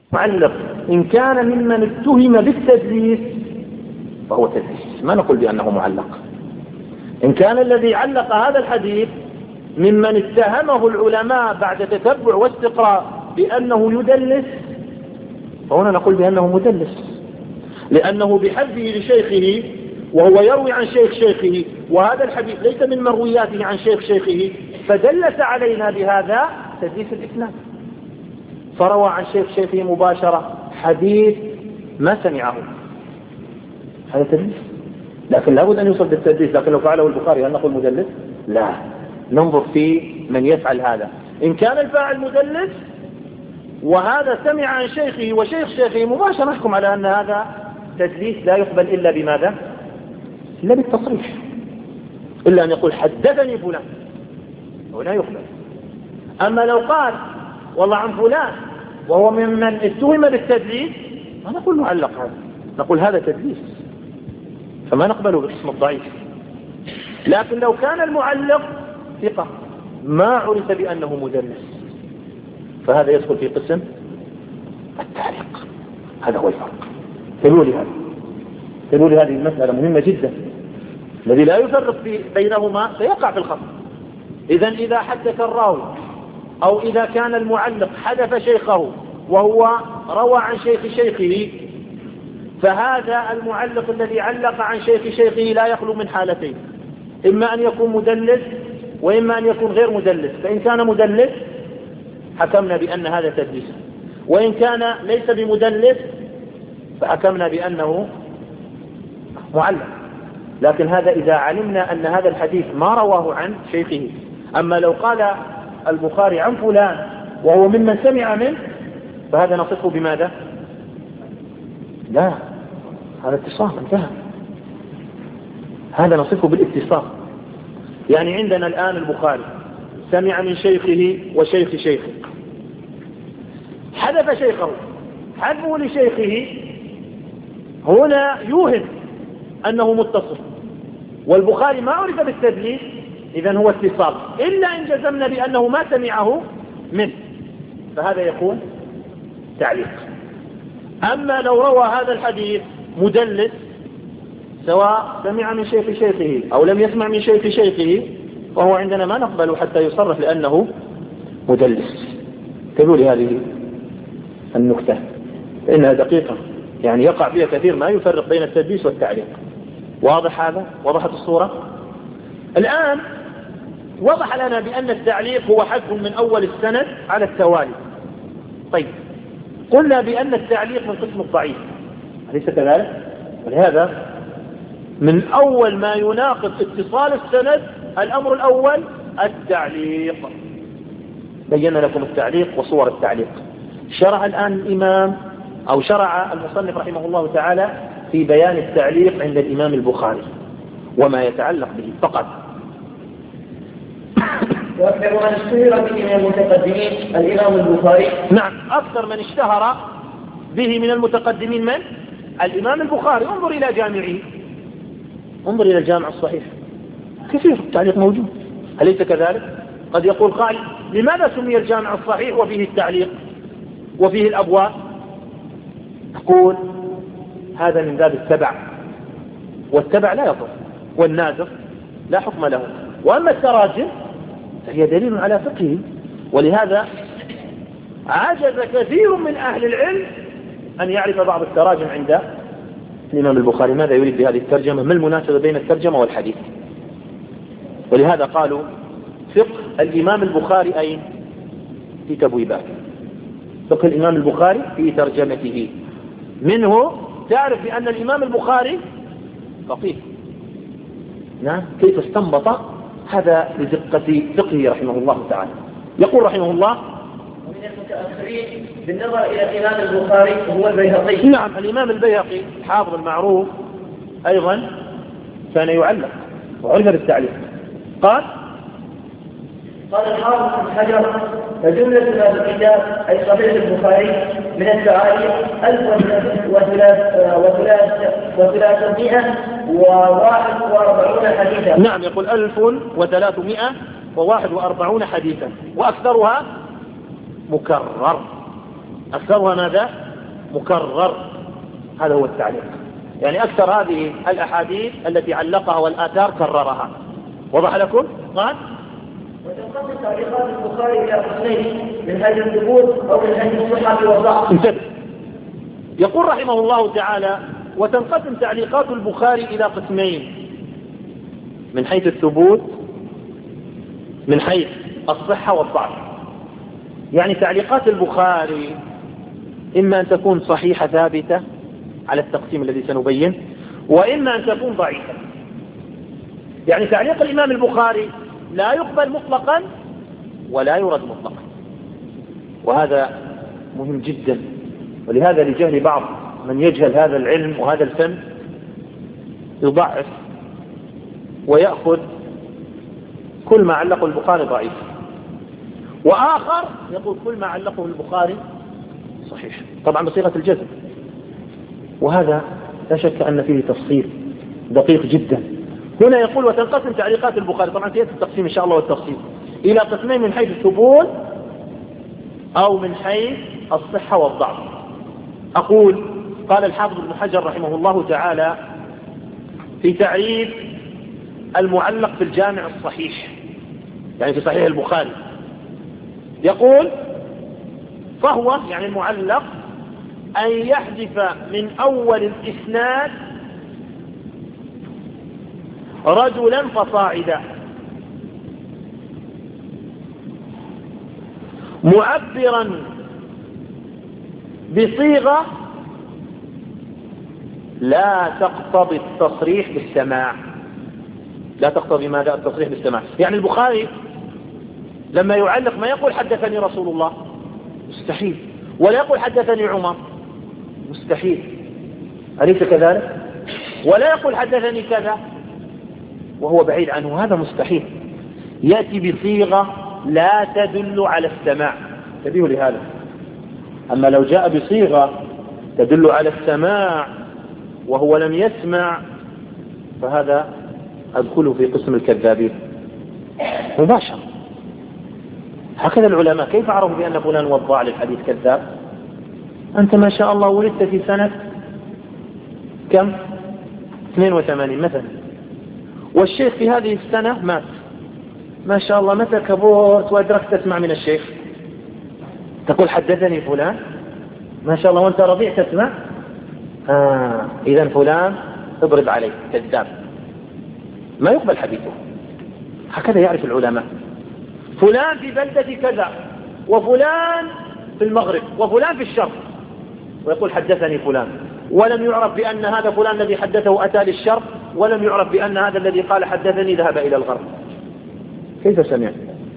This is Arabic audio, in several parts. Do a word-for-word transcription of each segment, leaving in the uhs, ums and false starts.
معلق إن كان ممن اتهم بالتدليس فهو تدليس، ما نقول بأنه معلق. إن كان الذي علق هذا الحديث ممن اتهمه العلماء بعد تتبع واستقراء بأنه يدلس فهنا نقول بأنه مدلس، لأنه بحذفه لشيخه وهو يروي عن شيخ شيخه، وهذا الحديث ليس من مروياته عن شيخ شيخه، فدلس علينا بهذا تدليس الإسناد، فروى عن شيخ شيخه مباشرة حديث ما سمعه، هذا تدليس. لكن لابد أن يوصل بالتدليس. لكن لو فعله البخاري هل نقول مدلس؟ لا، ننظر في من يفعل هذا. إن كان الفاعل مدلس وهذا سمع عن شيخه وشيخ شيخه مباشرة نحكم على أن هذا تدليس لا يقبل إلا بماذا؟ إلا بالتصريح، إلا أن يقول حدثني فلان ولا يقبل. أما لو قال والله عن فلان وهو ممن اتهم بالتدليس ما نقول معلق، هذا نقول هذا تدليس، فما نقبله بالاسم الضعيف. لكن لو كان المعلق ثقة ما عرف بأنه مدلس فهذا يدخل في قسم التعليق. هذا هو الفرق. تلوا لي هذا تلوا لي هذه المسألة مهمة جدا. الذي لا يفرق بينهما سيقع في الخطأ. إذن إذا حدث الراوي أو إذا كان المعلق حدث شيخه وهو روى عن شيخ شيخه فهذا المعلق الذي علق عن شيخ شيخه لا يخلو من حالتين: إما أن يكون مدلس وإما أن يكون غير مدلس. فإن كان مدلس حكمنا بأن هذا تدليس، وإن كان ليس بمدلس فحكمنا بأنه معلق. لكن هذا إذا علمنا أن هذا الحديث ما رواه عن شيخه. أما لو قال البخاري عن فلان وهو ممن سمع منه فهذا نصفه بماذا؟ لا، هذا اتصال انتهى، هذا نصفه بالاتصال. يعني عندنا الآن البخاري سمع من شيخه وشيخ شيخه، حذف شيخه، حذفه لشيخه هنا يوهم أنه متصل، والبخاري ما عرف بالتدليس، إذن هو اتصال، إلا إن جزمنا بأنه ما سمعه منه فهذا يكون تعليق. أما لو روى هذا الحديث مدلس سواء سمع من شيخ شيخه أو لم يسمع من شيخ شيخه فهو عندنا ما نقبله حتى يصرف لأنه مدلس. تقول هذه النكتة إنها دقيقة، يعني يقع فيها كثير ما يفرق بين التدليس والتعليق. واضح هذا؟ وضحت الصورة؟ الآن وضح لنا بأن التعليق هو حذف من أول السند على التوالي. طيب، قلنا بأن التعليق من قسم الضعيف، أليس كذلك؟ ولهذا من أول ما يناقض اتصال السند الأمر الأول التعليق. بينا لكم التعليق وصور التعليق. شرع الآن الإمام أو شرع المصنف رحمه الله تعالى في بيان التعليق عند الإمام البخاري وما يتعلق به فقط. وأكثر من اشتهر به من المتقدمين الإمام البخاري. نعم، أكثر من اشتهر به من المتقدمين من؟ الإمام البخاري. انظر إلى جامعه، انظر إلى الجامع الصحيح، كثير التعليق موجود، أليس كذلك؟ قد يقول قائل لماذا سمي الجامع الصحيح وفيه التعليق وفيه الأبواب؟ أقول هذا من باب التبع، والتبع لا يضر، والنادر لا حكم له. وأما التراجم فهي دليل على فقهه، ولهذا عجز كثير من أهل العلم أن يعرف بعض التراجم عند الإمام البخاري. ماذا يريد بهذه الترجمة؟ ما المناسبة بين الترجمة والحديث؟ ولهذا قالوا فقه الإمام البخاري أين؟ في تبويبات. فقه الإمام البخاري في ترجمته، منه تعرف بأن الإمام البخاري فقيه. نعم، كيف استنبط هذا لدقة فقهه رحمه الله تعالى. يقول رحمه الله: ومن المتأخرين بالنظر إلى الإمام البخاري هو البيهقي. نعم، الإمام البيهقي الحافظ المعروف أيضا كان يعلق وعرف بالتعليق. قال قال الحافظ بن حجر: فجملة ما في الكتاب أي صحيح البخاري من التعاليق ألف وثلاثمائة وواحد وأربعون حديثا. نعم، يقول ألف وثلاثمائة وواحد وأربعون حديثا، وأكثرها مكرر. أكثرها ماذا؟ مكرر. هذا هو التعليق. يعني أكثر هذه الأحاديث التي علقها والآثار كررها. وضح لكم؟ قال وتنقسم تعليقات البخاري إلى قسمين، من هذه الثبوت أو من هذه الصحة والضعف. انتبه. يقول رحمه الله تعالى: وتنقسم تعليقات البخاري إلى قسمين، من حيث الثبوت، من حيث الصحة والضعف. يعني تعليقات البخاري إما أن تكون صحيحة ثابتة على التقسيم الذي سنبين، وإما أن تكون ضعيفة. يعني تعليق الإمام البخاري لا يقبل مطلقا ولا يرد مطلقا، وهذا مهم جدا. ولهذا لجهل بعض من يجهل هذا العلم وهذا الفن يضعف ويأخذ كل ما علقه البخاري ضعيف، وآخر يقول كل ما علقه البخاري صحيح، طبعا بصيغة الجزم. وهذا لا شك أن فيه تفصيل دقيق جدا. هنا يقول: وتنقسم تعليقات البخاري، طبعا سيأتي التقسيم إن شاء الله والتفصيل، إلى قسمين، من حيث الثبوت أو من حيث الصحة والضعف. أقول: قال الحافظ ابن حجر رحمه الله تعالى في تعريف المعلق في الجامع الصحيح، يعني في صحيح البخاري، يقول: فهو يعني المعلق أن يحذف من أول الإسناد رجلا فصاعدا معبرا بصيغة لا تقتضي التصريح بالسماع. لا تقتضي ماذا؟ التصريح بالسماع. يعني البخاري لما يعلق ما يقول حدثني رسول الله، مستحيل، ولا يقول حدثني عمر، مستحيل، أليس كذلك؟ ولا يقول حدثني كذا وهو بعيد عنه، هذا مستحيل. يأتي بصيغة لا تدل على السماع، انتبهوا لهذا. أما لو جاء بصيغة تدل على السماع وهو لم يسمع فهذا أدخله في قسم الكذابين مباشرة. هكذا العلماء كيف عرفوا بأن فلان وضاع للحديث كذاب؟ أنت ما شاء الله ولدت في سنة كم؟ اثنين وثمانين مثلا، والشيخ في هذه السنة مات، ما شاء الله متى كبرت وأدركت تسمع من الشيخ؟ تقول حدثني فلان، ما شاء الله وأنت رضيع تسمع؟ آه إذن فلان اضرب عليه كذاب، ما يقبل حديثه. هكذا يعرف العلماء. فلان في بلدة كذا، وفلان في المغرب، وفلان في الشرق، ويقول حدثني فلان، ولم يعرف بأن هذا فلان الذي حدثه أتى للشرق، ولم يعرف بأن هذا الذي قال حدثني ذهب إلى الغرب. كيف سمع؟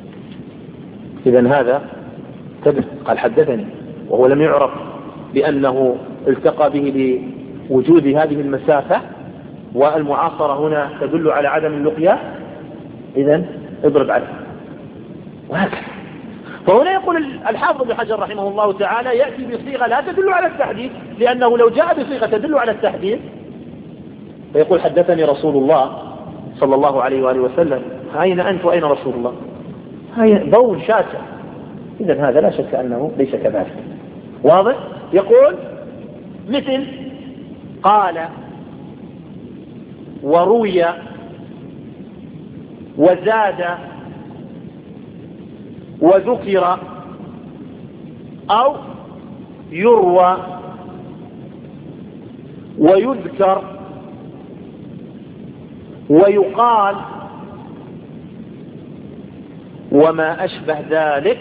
إذن هذا تبه قال حدثني وهو لم يعرف بأنه التقى به لوجود هذه المسافة، والمعاصرة هنا تدل على عدم اللقيا، إذن اضرب عليه. وهكذا. فهنا يقول الحافظ ابن حجر رحمه الله تعالى يأتي بصيغة لا تدل على التحديث، لأنه لو جاء بصيغة تدل على التحديث فيقول حدثني رسول الله صلى الله عليه وآله وسلم، أين أنت وأين رسول الله؟ هاي ضوء شاسع. إذن هذا لا شك أنه ليس كذلك. واضح؟ يقول مثل قال وروي وزاد وذكر أو يروى ويذكر ويقال وما أشبه ذلك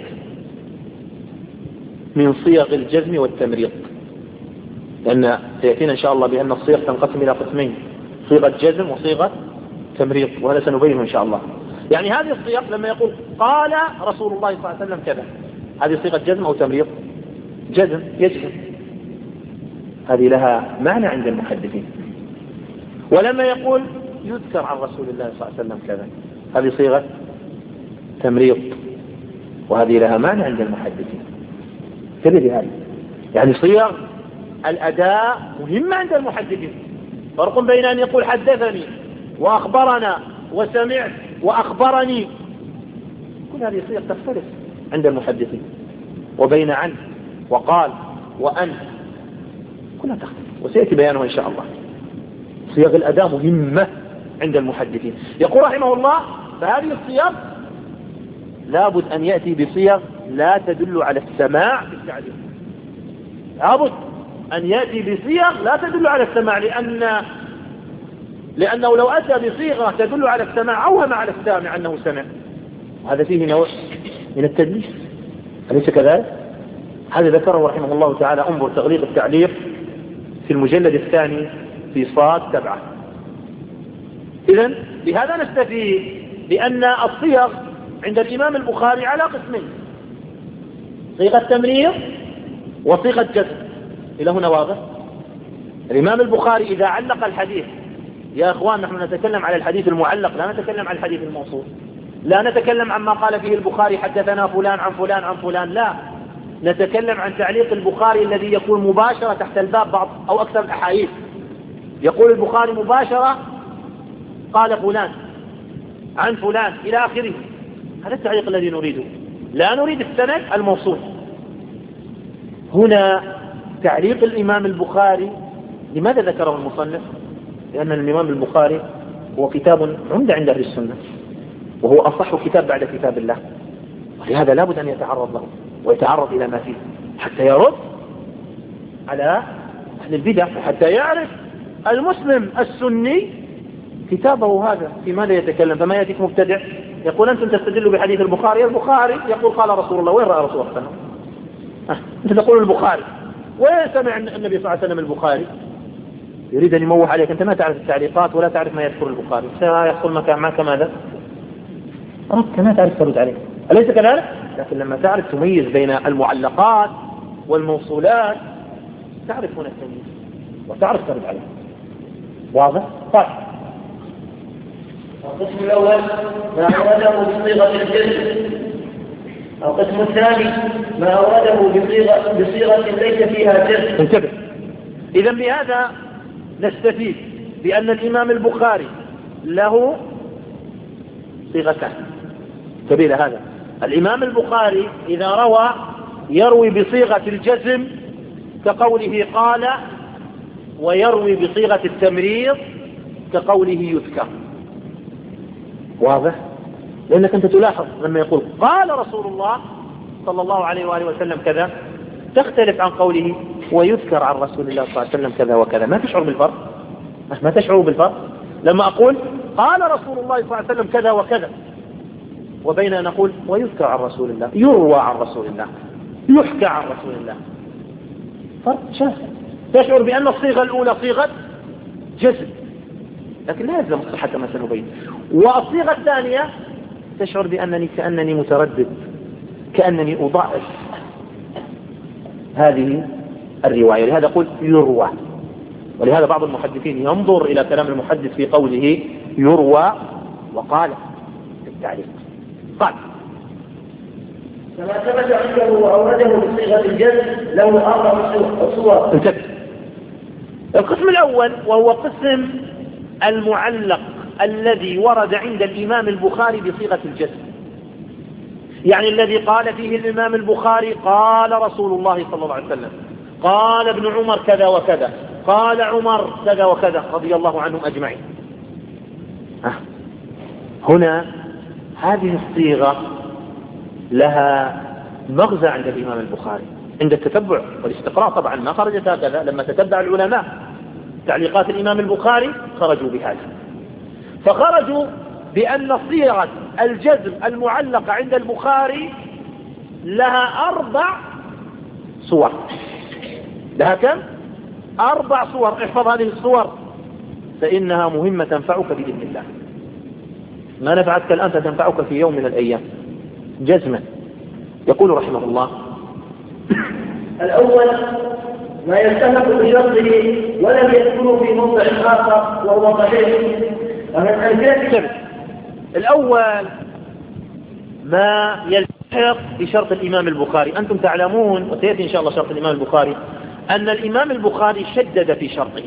من صيغ الجزم والتمريض. لأن سيأتينا إن شاء الله بأن الصيغ تنقسم إلى قسمين، صيغة جزم وصيغة تمريض، وهذا سنبينه إن شاء الله. يعني هذه الصيغ لما يقول قال رسول الله صلى الله عليه وسلم كذا، هذه صيغة جزم أو تمريض؟ جزم، يجزم، هذه لها معنى عند المحدثين. ولما يقول يذكر عن رسول الله صلى الله عليه وسلم كذا، هذه صيغة تمريض، وهذه لها معنى عند المحدثين. كذلك هذه يعني صيغ الأداء مهمة عند المحدثين. فرق بين أن يقول حدثني وأخبرنا وسمعت وأخبرني، كل هذه صيغ تختلف عند المحدثين، وبين عن وقال وأن كلها تختلف، وسيأتي بيانها إن شاء الله. صيغ الأداء مهمة عند المحدثين. يقول رحمه الله: فهذه الصيغ لابد أن يأتي بصيغ لا تدل على السماع بالتعليق، لابد أن يأتي بصيغ لا تدل على السماع، لأن لأنه لو أتى بصيغة تدل على السماع أوهم على السامع أنه سمع، هذا فيه نوع من التدليس، أليس كذلك؟ هذا ذكره رحمه الله تعالى. انظر تغليق التعليق في المجلد الثاني في صاد سبعة. إذن بهذا نستفيد بأن الصيغ عند الإمام البخاري على قسمين: صيغة تمريض وصيغة جزم. إلى هنا واضح؟ الإمام البخاري إذا علق الحديث، يا أخوان نحن نتكلم على الحديث المعلق، لا نتكلم عن الحديث الموصول، لا نتكلم عما قال فيه البخاري حدثنا فلان عن فلان عن فلان، لا، نتكلم عن تعليق البخاري الذي يكون مباشرة تحت الباب بعض أو أكثر الأحاديث. يقول البخاري مباشرة قال فلان عن فلان إلى آخره، هذا التعليق الذي نريده، لا نريد السند الموصول. هنا تعليق الإمام البخاري لماذا ذكره المصنف؟ لأن الإمام البخاري هو كتاب عمدة عند أهل السنة، وهو أصح كتاب بعد كتاب الله، ولهذا لابد أن يتعرض له ويتعرض إلى ما فيه حتى يرد على أهل البدع، حتى يعرف المسلم السني كتابه هذا في ماذا يتكلم. فما يأتيك مبتدع يقول أنتم تستدلوا بحديث البخاري، البخاري يقول قال رسول الله، وين رأى رسول الله؟ أه. أنت تقول البخاري، وين سمع النبي صلى الله عليه وسلم البخاري؟ يريد أن يموح عليك، أنت ما تعرف التعليقات ولا تعرف ما يذكر البخاري، سيحصل معك ماذا؟ أردت ما تعرف ترد عليه، أليس كذلك؟ لكن لما تعرف تميز بين المعلقات والموصولات تعرف هنا التمييز وتعرف ترد عليه. واضح؟ طيب. القسم الأول ما أورده بصيغة الجزم. القسم الثاني ما أورده بصيغة, بصيغة ليس فيها جزم. انتبه. إذن بهذا نستفيد بأن الإمام البخاري له صيغتان. سبيل هذا الإمام البخاري إذا روى يروي بصيغة الجزم كقوله قال، ويروي بصيغة التمريض كقوله يذكر. واضح؟ لأنك أنت تلاحظ لما يقول قال رسول الله صلى الله عليه وآله وسلم كذا، تختلف عن قوله ويذكر عن رسول الله صلى الله عليه وسلم كذا وكذا. ما تشعر بالفرق؟ ما تشعر بالفرق لما أقول قال رسول الله صلى الله عليه وسلم كذا وكذا، وبين أن نقول ويذكر عن رسول الله، يروى عن رسول الله، يحكى عن رسول الله، فرق شاسع. تشعر بأن الصيغة الأولى صيغة جزم، لكن لا يلزم الصحة كما سنبين. والصيغة الثانية تشعر بأنني كأنني متردد، كأنني أضعف هذه الرواية، لهذا قلت يروى. ولهذا بعض المحدثين ينظر إلى كلام المحدث في قوله يروى وقال في التعليق قال كما ثبت عنده وأورده بصيغة الجزم له أربع صور. انتبه. القسم الأول وهو قسم المعلق الذي ورد عند الإمام البخاري بصيغة الجزم، يعني الذي قال فيه الإمام البخاري قال رسول الله صلى الله عليه وسلم، قال ابن عمر كذا وكذا، قال عمر كذا وكذا رضي الله عنهم أجمعين. هنا هذه الصيغة لها مغزى عند الإمام البخاري عند التتبع والاستقراء. طبعا ما خرجت هكذا، لما تتبع العلماء تعليقات الإمام البخاري خرجوا بهذا، فخرجوا بأن صيغة الجزم المعلقة عند البخاري لها أربع صور. لها كم؟ أربع صور. احفظ هذه الصور فإنها مهمة تنفعك بإذن الله، ما نفعتك الآن ستنفعك في يوم من الأيام جزما. يقول رحمه الله الأول ما يلتحق بشرطه ولم يذكره في موضع آخر وهو صحيح. الأول ما يلتحق بشرط الإمام البخاري. أنتم تعلمون وسيأتي إن شاء الله شرط الإمام البخاري أن الإمام البخاري شدد في شرطه،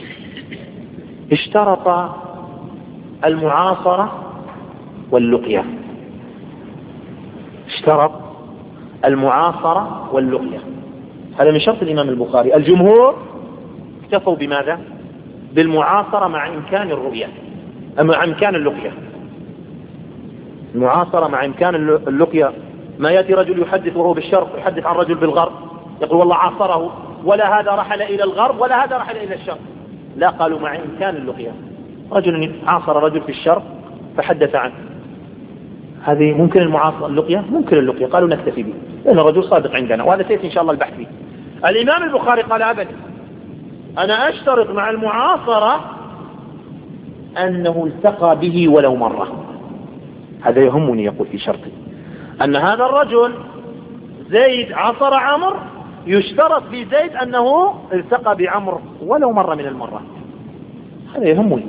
اشترط المعاصرة واللقية، اشترط المعاصرة واللقية. هذا من شرط الإمام البخاري. الجمهور اكتفوا بماذا؟ بالمعاصرة مع إمكان الرؤية، مع إمكان اللقية. المعاصرة مع إمكان اللقية. ما يأتي رجل يحدث وهو بالشرق يحدث عن رجل بالغرب يقول والله عاصره، ولا هذا رحل إلى الغرب ولا هذا رحل إلى الشرق، لا، قالوا مع إمكان اللقية. رجل عاصر رجل في الشرق فحدث عنه، هذه ممكن المعاصرة اللقية؟ ممكن اللقية، قالوا نكتفي به لأن الرجل صادق عندنا، وهذا سيأتي إن شاء الله البحث فيه. الإمام البخاري قال أبدا، أنا أشترط مع المعاصرة أنه التقى به ولو مرة. هذا يهمني، يقول في شرطي أن هذا الرجل زيد عصر عمر، يشترط في زيد أنه التقى بعمر ولو مرة من المرات. هذا يهمني،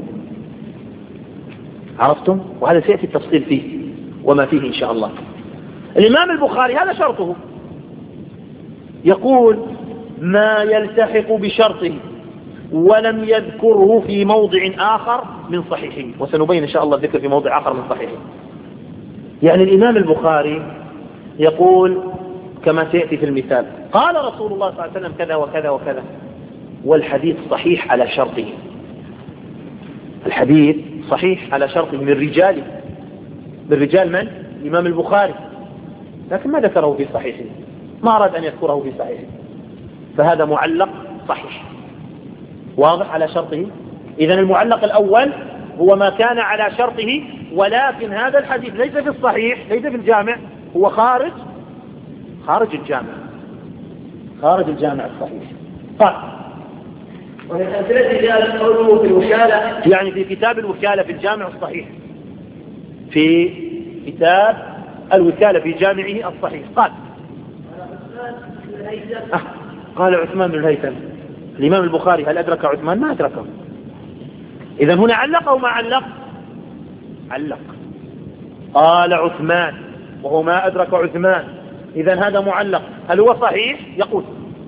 عرفتم؟ وهذا سيأتي التفصيل فيه وما فيه إن شاء الله. الإمام البخاري هذا شرطه، يقول ما يلتحق بشرطه ولم يذكره في موضع آخر من صحيحه، وسنبين إن شاء الله الذكر في موضع آخر من صحيحه. يعني الإمام البخاري يقول كما سيأتي في المثال قال رسول الله صلى الله عليه وسلم كذا وكذا وكذا، والحديث صحيح على شرطه، الحديث صحيح على شرطه من رجاله، من رجال من؟ الإمام البخاري، لكن ما ذكره في صحيحه، ما أراد أن يذكره في صحيحه، فهذا معلق صحيح واضح على شرطه. إذن المعلق الأول هو ما كان على شرطه، ولكن هذا الحديث ليس في الصحيح، ليس في الجامع، هو خارج خارج الجامع، خارج الجامع الصحيح. قال ومن أمثلة ذلك قوله في الوكالة، يعني في كتاب الوكالة في الجامع الصحيح، في كتاب الوكالة في جامعه الصحيح. قال آه. قال عثمان بن الهيثم. الإمام البخاري هل أدرك عثمان؟ ما أدركه. إذن هنا علق أو ما علق؟ علق. قال عثمان وهو ما أدرك عثمان، إذن هذا معلق. هل هو صحيح؟ يقول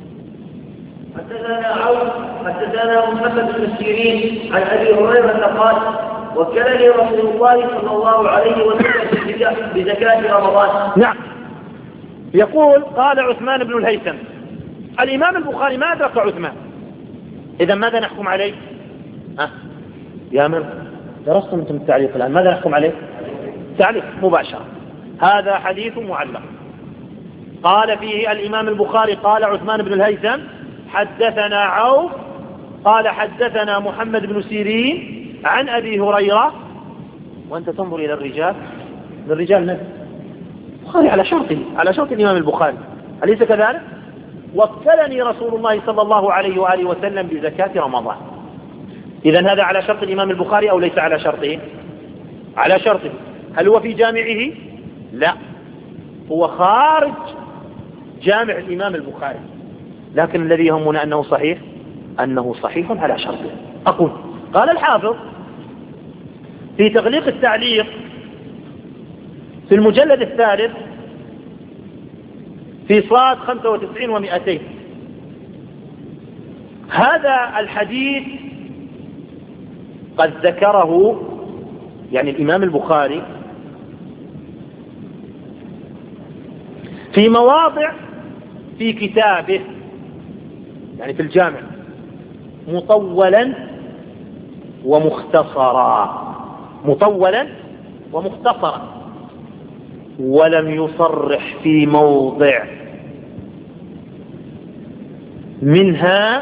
حدثنا عوف حدثنا محمد بن سيرين عن أبي هريرة قال وكلني رسول الله صلى الله عليه وسلم بزكاة رمضان. نعم، يقول قال عثمان بن الهيثم. الإمام البخاري ما أدرك عثمان، إذا ماذا نحكم عليه؟ أه؟ يا من درستم أنتم التعليق الآن، ماذا نحكم عليه؟ تعليق مباشرة. هذا حديث معلق قال فيه الإمام البخاري قال عثمان بن الهيثم حدثنا عوف قال حدثنا محمد بن سيرين عن أبي هريرة، وأنت تنظر إلى الرجال، الرجال من؟ البخاري على شرطه، على شرط الإمام البخاري، أليس كذلك؟ وكلني رسول الله صلى الله عليه وآله وسلم بزكاة رمضان. إذن هذا على شرط الإمام البخاري أو ليس على شرطه؟ على شرطه. هل هو في جامعه؟ لا، هو خارج جامع الإمام البخاري، لكن الذي يهمنا أنه صحيح، أنه صحيح على شرطه. أقول قال الحافظ في تغليق التعليق في المجلد الثالث في صاد خمسة وتسعين ومئتين، هذا الحديث قد ذكره يعني الإمام البخاري في مواضع في كتابه، يعني في الجامع، مطولا ومختصرا، مطولا ومختصرا، ولم يصرح في موضع منها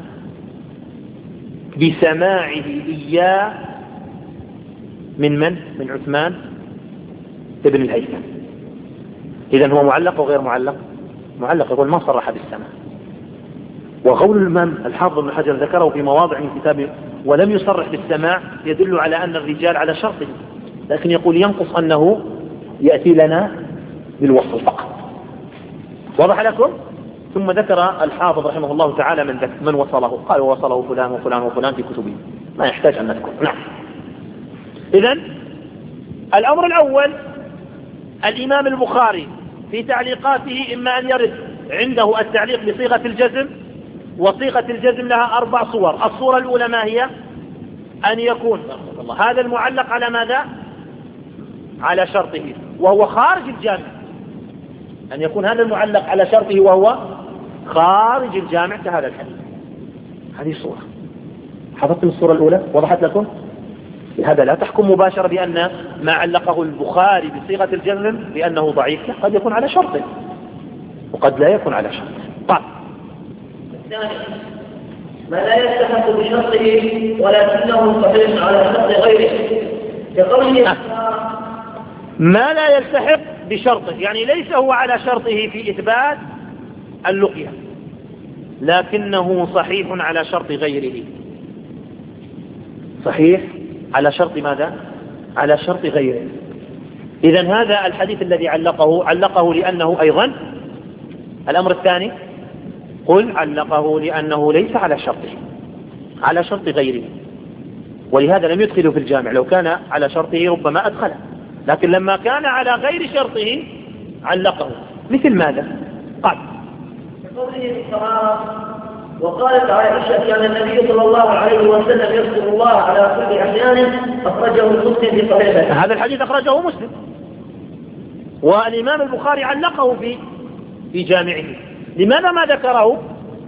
بسماعه إياه من من؟ من عثمان ابن الهيثم. إذن هو معلق وغير معلق؟ معلق، يقول ما صرح بالسماع. وقول الإمام الحافظ بن حجر ذكره في مواضع من كتابه ولم يصرح بالسماع يدل على أن الرجال على شرطه، لكن يقول ينقص أنه يأتي لنا بالوصل فقط. واضح لكم؟ ثم ذكر الحافظ رحمه الله تعالى من ذكر من وصله، قال وصله فلان وفلان وفلان في كتبه، ما يحتاج أن نذكر. نعم. إذن الأمر الأول الإمام البخاري في تعليقاته إما أن يرد عنده التعليق بصيغة الجزم، وصيغة الجزم لها أربع صور. الصورة الأولى ما هي؟ أن يكون هذا المعلق على ماذا؟ على شرطه وهو خارج الجامع، أن يكون هذا المعلق على شرطه وهو خارج الجامع كهذا الحديث. هذه صورة. حفظتم الصورة الأولى؟ وضحت لكم؟ لهذا لا تحكم مباشرة بأن ما علقه البخاري بصيغة الجزم بأنه ضعيف، قد يكون على شرطه وقد لا يكون على شرطه. طيب. الثاني ما لا يستحق بشرطه ولكنه صحيح على شرط غيره كقوله أه. ما لا يستحق بشرطه، يعني ليس هو على شرطه في إثبات اللقية لكنه صحيح على شرط غيره. صحيح على شرط ماذا؟ على شرط غيره. إذن هذا الحديث الذي علقه علقه لأنه أيضا الأمر الثاني قل علقه لأنه ليس على شرطه، على شرط غيره، ولهذا لم يدخله في الجامع. لو كان على شرطه ربما أدخله، لكن لما كان على غير شرطه علقه. مثل ماذا؟ قال قوله الصحابة وقالت عائشة كان النبي صلى الله عليه وسلم يذكر الله على كل أحيان، أخرجه مسلم في صحيحه. هذا الحديث أخرجه مسلم والإمام البخاري علقه في في جامعه. لماذا ما ذكره؟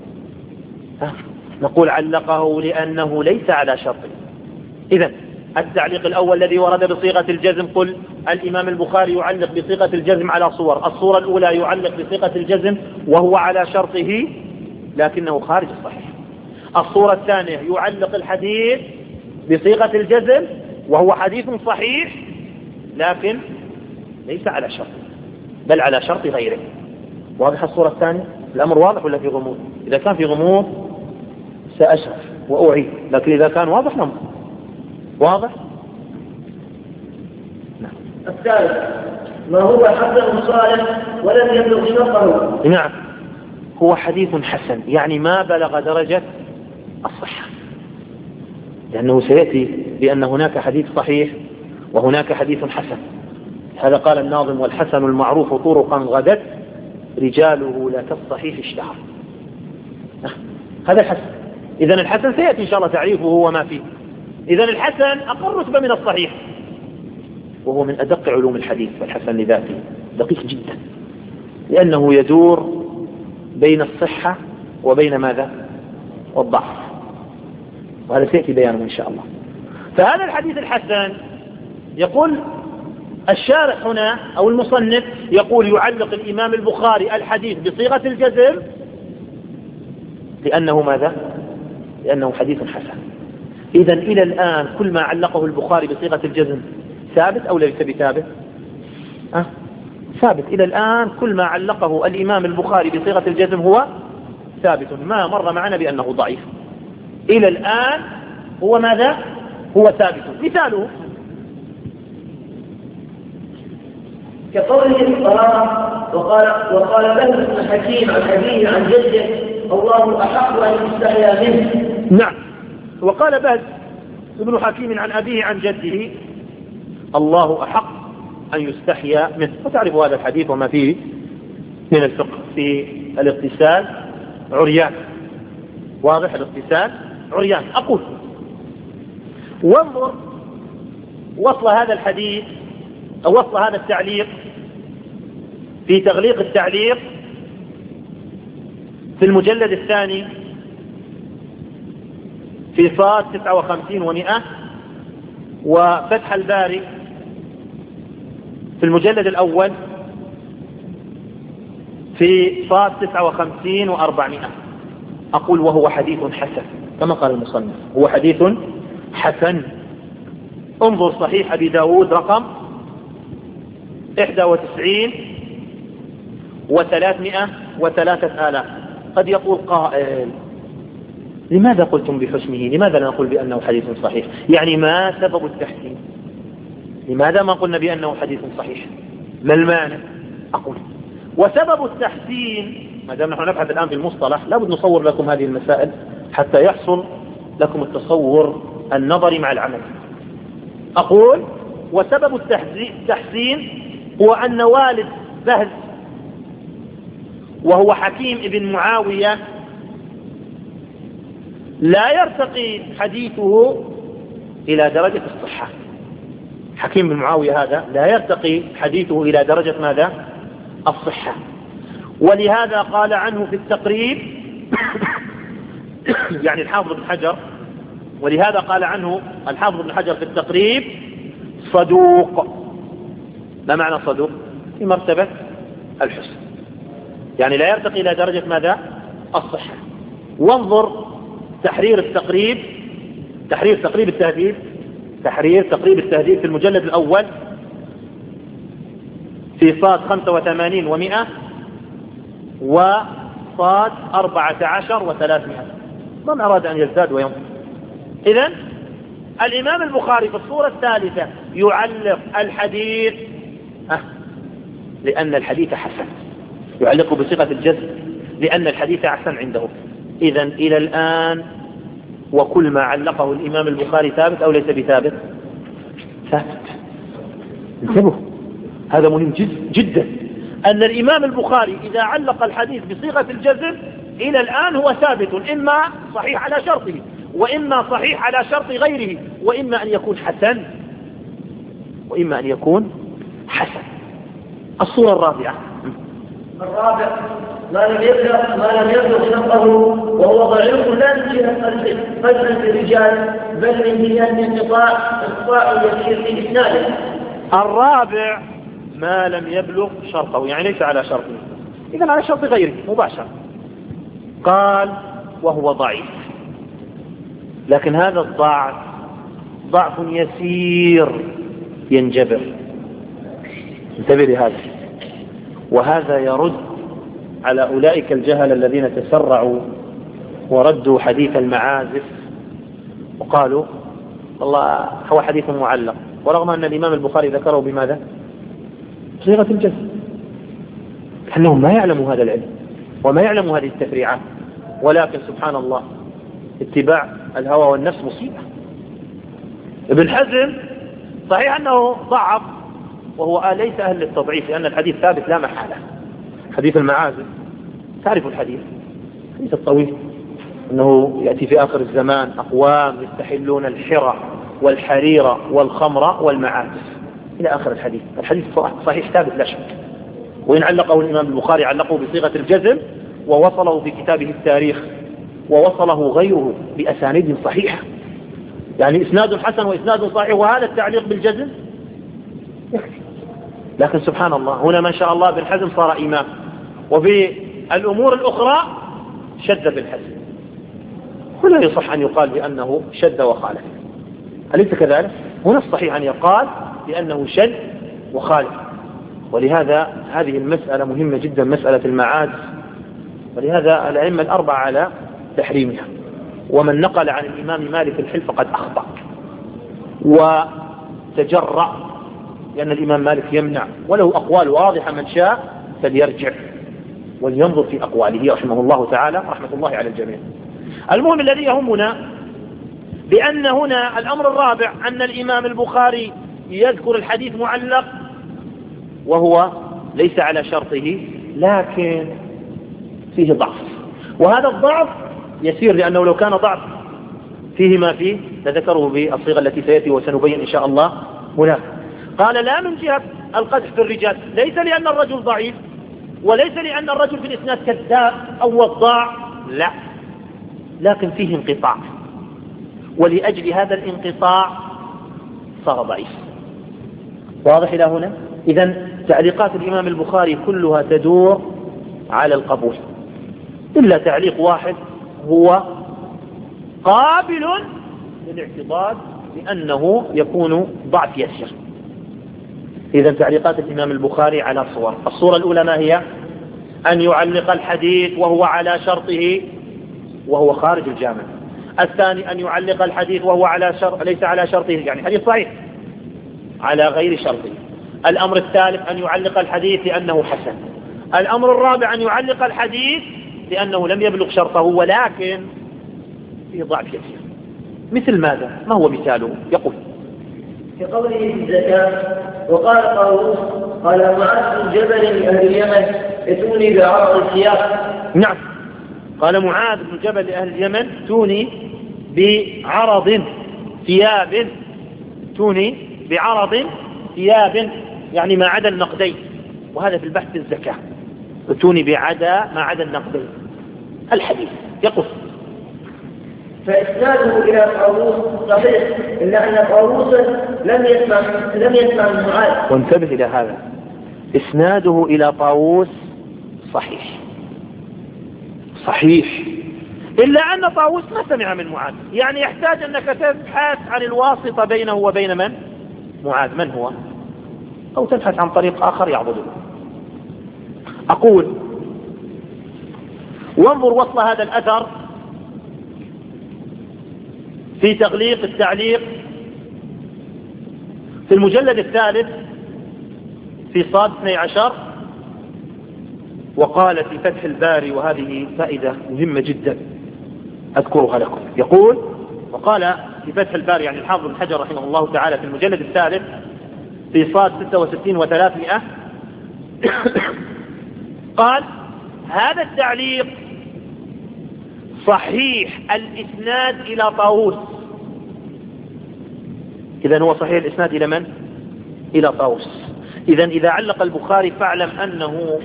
نقول علقه لأنه ليس على شرطه. إذن التعليق الأول الذي ورد بصيغة الجزم قل الإمام البخاري يعلق بصيغة الجزم على صور. الصورة الأولى يعلق بصيغة الجزم وهو على شرطه لكنه خارج الصحيح. الصورة الثانية يعلق الحديث بصيغة الجزم وهو حديث صحيح لكن ليس على شرط بل على شرط غيره. واضح الصورة الثانية؟ الأمر واضح ولا في غموض؟ إذا كان في غموض سأشرف وأعيد، لكن إذا كان واضح نمضي. واضح؟ نعم. الثالث ما هو حسن صالح ولم يبلغ شرطه. نعم، هو حديث حسن يعني ما بلغ درجة الصحة، لأنه سيأتي بأن هناك حديث صحيح وهناك حديث حسن. هذا قال الناظم والحسن المعروف طرقا غدت رجاله لا كالصحيح اشتهر. هذا الحسن. إذن الحسن سيأتي إن شاء الله تعريفه وما فيه. إذن الحسن أقل رتبة من الصحيح وهو من أدق علوم الحديث. والحسن لذاته دقيق جدا لأنه يدور بين الصحة وبين ماذا؟ والضعف، وهذا سيأتي بيانه إن شاء الله. فهذا الحديث الحسن يقول الشارح هنا أو المصنف يقول يعلق الإمام البخاري الحديث بصيغة الجزم لأنه ماذا؟ لأنه حديث حسن. إذن إلى الآن كل ما علقه البخاري بصيغة الجزم ثابت أو ليس بثابت؟ أه؟ ثابت. إلى الآن كل ما علقه الإمام البخاري بصيغة الجزم هو ثابت، ما مر معنا بأنه ضعيف. إلى الآن هو ماذا؟ هو ثابت. مثاله كقوله الصحابة وقال وقال له ابن حكيم عن أبيه عن جده الله أحق أن يستحيا منه. نعم، وقال بهز ابن حكيم عن أبيه عن جده الله أحق أن يستحيا منه. وتعرف هذا الحديث وما فيه من الفقه في الاغتسال عريان. واضح؟ الاغتسال عريان. أقول وانظر وصل هذا الحديث أو وصل هذا التعليق في تغليق التعليق في المجلد الثاني في صاد تسعة وخمسين ومئة، وفتح الباري في المجلد الأول في صاد تسعة وخمسين وأربعمائة. أقول وهو حديث حسن كما قال المصنف، هو حديث حسن. انظر صحيح أبي داود رقم إحدى وتسعين وثلاثمائة وثلاثة آلاف. قد يقول قائل لماذا قلتم بحسنه؟ لماذا لا نقول بأنه حديث صحيح؟ يعني ما سبب التحسين؟ لماذا ما قلنا بأنه حديث صحيح؟ ما المانع؟ أقول وسبب التحسين، ما دام نحن نبحث الآن في المصطلح لابد نصور لكم هذه المسائل حتى يحصل لكم التصور النظري مع العمل. أقول وسبب التحسين هو أن والد بهز وهو حكيم ابن معاوية لا يرتقي حديثه إلى درجة الصحة. حكيم بن معاوية هذا لا يرتقي حديثه إلى درجة ماذا؟ الصحة. ولهذا قال عنه في التقريب يعني الحافظ بن حجر، ولهذا قال عنه الحافظ بن حجر في التقريب صدوق. ما معنى صدوق؟ في مرتبة الحسن، يعني لا يرتقي إلى درجة ماذا؟ الصحة. وانظر تحرير التقريب، تحرير تقريب التهذيب، تحرير تقريب التهذيب في المجلد الأول في صاد خمسة وثمانين ومئة وصاد أربعة عشر وثلاثمائة، من أراد أن يزداد وينقص. إذن الإمام البخاري في الصورة الثالثة يعلق الحديث أه لأن الحديث حسن، يعلقه بصيغة الجزم لأن الحديث حسن عنده. إذن إلى الآن وكل ما علقه الإمام البخاري ثابت أو ليس بثابت؟ ثابت. انتبهوا، هذا مهم جد جدا، أن الإمام البخاري إذا علق الحديث بصيغة الجزم إلى الآن هو ثابت، إما صحيح على شرطه، وإما صحيح على شرط غيره، وإما أن يكون حسن، وإما أن يكون حسن. الصورة الرابعة، الرابع ما لم يبلغ ما لم يبلغ شرطه وهو ضعيف لا من جهة قدر في الرجال بل من جهة انقطاع انقطاع يسير في إسناده. الرابع ما لم يبلغ شرطه، يعني ليس على شرطه، إذن على شرط غيره مباشرة. قال وهو ضعيف، لكن هذا الضعف ضعف يسير ينجبر. انتبه لهذا، وهذا يرد على أولئك الجهل الذين تسرعوا وردوا حديث المعازف وقالوا والله هو حديث معلق، ورغم أن الإمام البخاري ذكره بماذا؟ صيغة الجزم، كأنهم ما يعلموا هذا العلم وما يعلموا هذه التفريعات. ولكن سبحان الله اتباع الهوى والنفس مصيبة. ابن حزم صحيح أنه ضعف وهو ليس أهل للتضعيف، لأن الحديث ثابت لا محالة. حديث المعازف تعرف الحديث الحديث الطويل أنه يأتي في آخر الزمان أقوام يستحلون الحرى والحريرة والخمر والمعازف إلى آخر الحديث. الحديث صحيح ثابت لا شك، وإن علقه الإمام البخاري علقه بصيغة الجزم، ووصله في كتابه التاريخ، ووصله غيره بأسانيد صحيحة، يعني إسناد حسن وإسناد صحيح، وهذا التعليق بالجزم يكفي. لكن سبحان الله هنا ما شاء الله بن حزم صار إمام، وفي الأمور الأخرى شد بن حزم، هنا يصح أن يقال بأنه شد وخالف، أليس كذلك؟ هنا الصحيح أن يقال بأنه شد وخالف. ولهذا هذه المسألة مهمة جدا، مسألة المعازف، ولهذا الأئمة الأربعة على تحريمها. ومن نقل عن الإمام مالك الحلف فقد أخطأ وتجرأ، لأن الإمام مالك يمنع، وله أقوال واضحة، من شاء فليرجع ولينظر في أقواله رحمه الله تعالى، رحمة الله على الجميع. المهم الذي يهمنا بأن هنا الأمر الرابع أن الإمام البخاري يذكر الحديث معلق وهو ليس على شرطه، لكن فيه ضعف، وهذا الضعف يسير، لأنه لو كان ضعف فيه ما فيه لذكره بالصيغة التي سيأتي وسنبين إن شاء الله هناك. قال لا من جهة القدح في الرجال، ليس لأن الرجل ضعيف، وليس لأن الرجل في الإسناد كذاب أو وضاع، لا، لكن فيه انقطاع، ولأجل هذا الانقطاع صار ضعيف. واضح إلى هنا؟ إذن تعليقات الإمام البخاري كلها تدور على القبول، إلا تعليق واحد هو قابل للاعتضاد بأنه يكون ضعف يسير. إذن تعليقات الإمام البخاري على صور. الصورة الأولى ما هي؟ أن يعلق الحديث وهو على شرطه وهو خارج الجامع. الثاني أن يعلق الحديث وهو على شرط ليس على شرطه، يعني حديث صحيح على غير شرطه. الأمر الثالث أن يعلق الحديث لأنه حسن. الأمر الرابع أن يعلق الحديث لأنه لم يبلغ شرطه ولكن فيه ضعف يسير. مثل ماذا؟ ما هو مثاله؟ يقول في قوله في الزكاة وقال طاووس قال معاذ بن جبل لأهل اليمن ائتوني بعرض الثياب. نعم، قال معاذ بن جبل لأهل اليمن توني بعرض ثياب، توني بعرض ثياب، يعني ما عدا النقدين، وهذا في البحث الزكاة. اتوني بعدا ما عدا النقدين الحديث. يقول فإسناده إلى طاووس صحيح إلا أن طاووسا لم يسمع لم يسمع من معاذ. وانتبه إلى هذا، إسناده إلى طاووس صحيح صحيح إلا أن طاووس ما سمع من معاذ، يعني يحتاج أنك تبحث عن الواسطة بينه وبين من؟ معاذ، من هو؟ أو تبحث عن طريق آخر يعضده. أقول وانظر وصل هذا الأثر في تغليق التعليق في المجلد الثالث في صاد اثني عشر، وقال في فتح الباري، وهذه فائدة مهمة جدا أذكرها لكم. يقول وقال في فتح الباري يعني الحافظ ابن حجر رحمه الله تعالى في المجلد الثالث في صاد ستة وستين وثلاثمائة قال هذا التعليق صحيح الإسناد إلى طاووس. إذن هو صحيح الإسناد إلى من؟ إلى طاووس. إذن إذا علق البخاري فاعلم أنه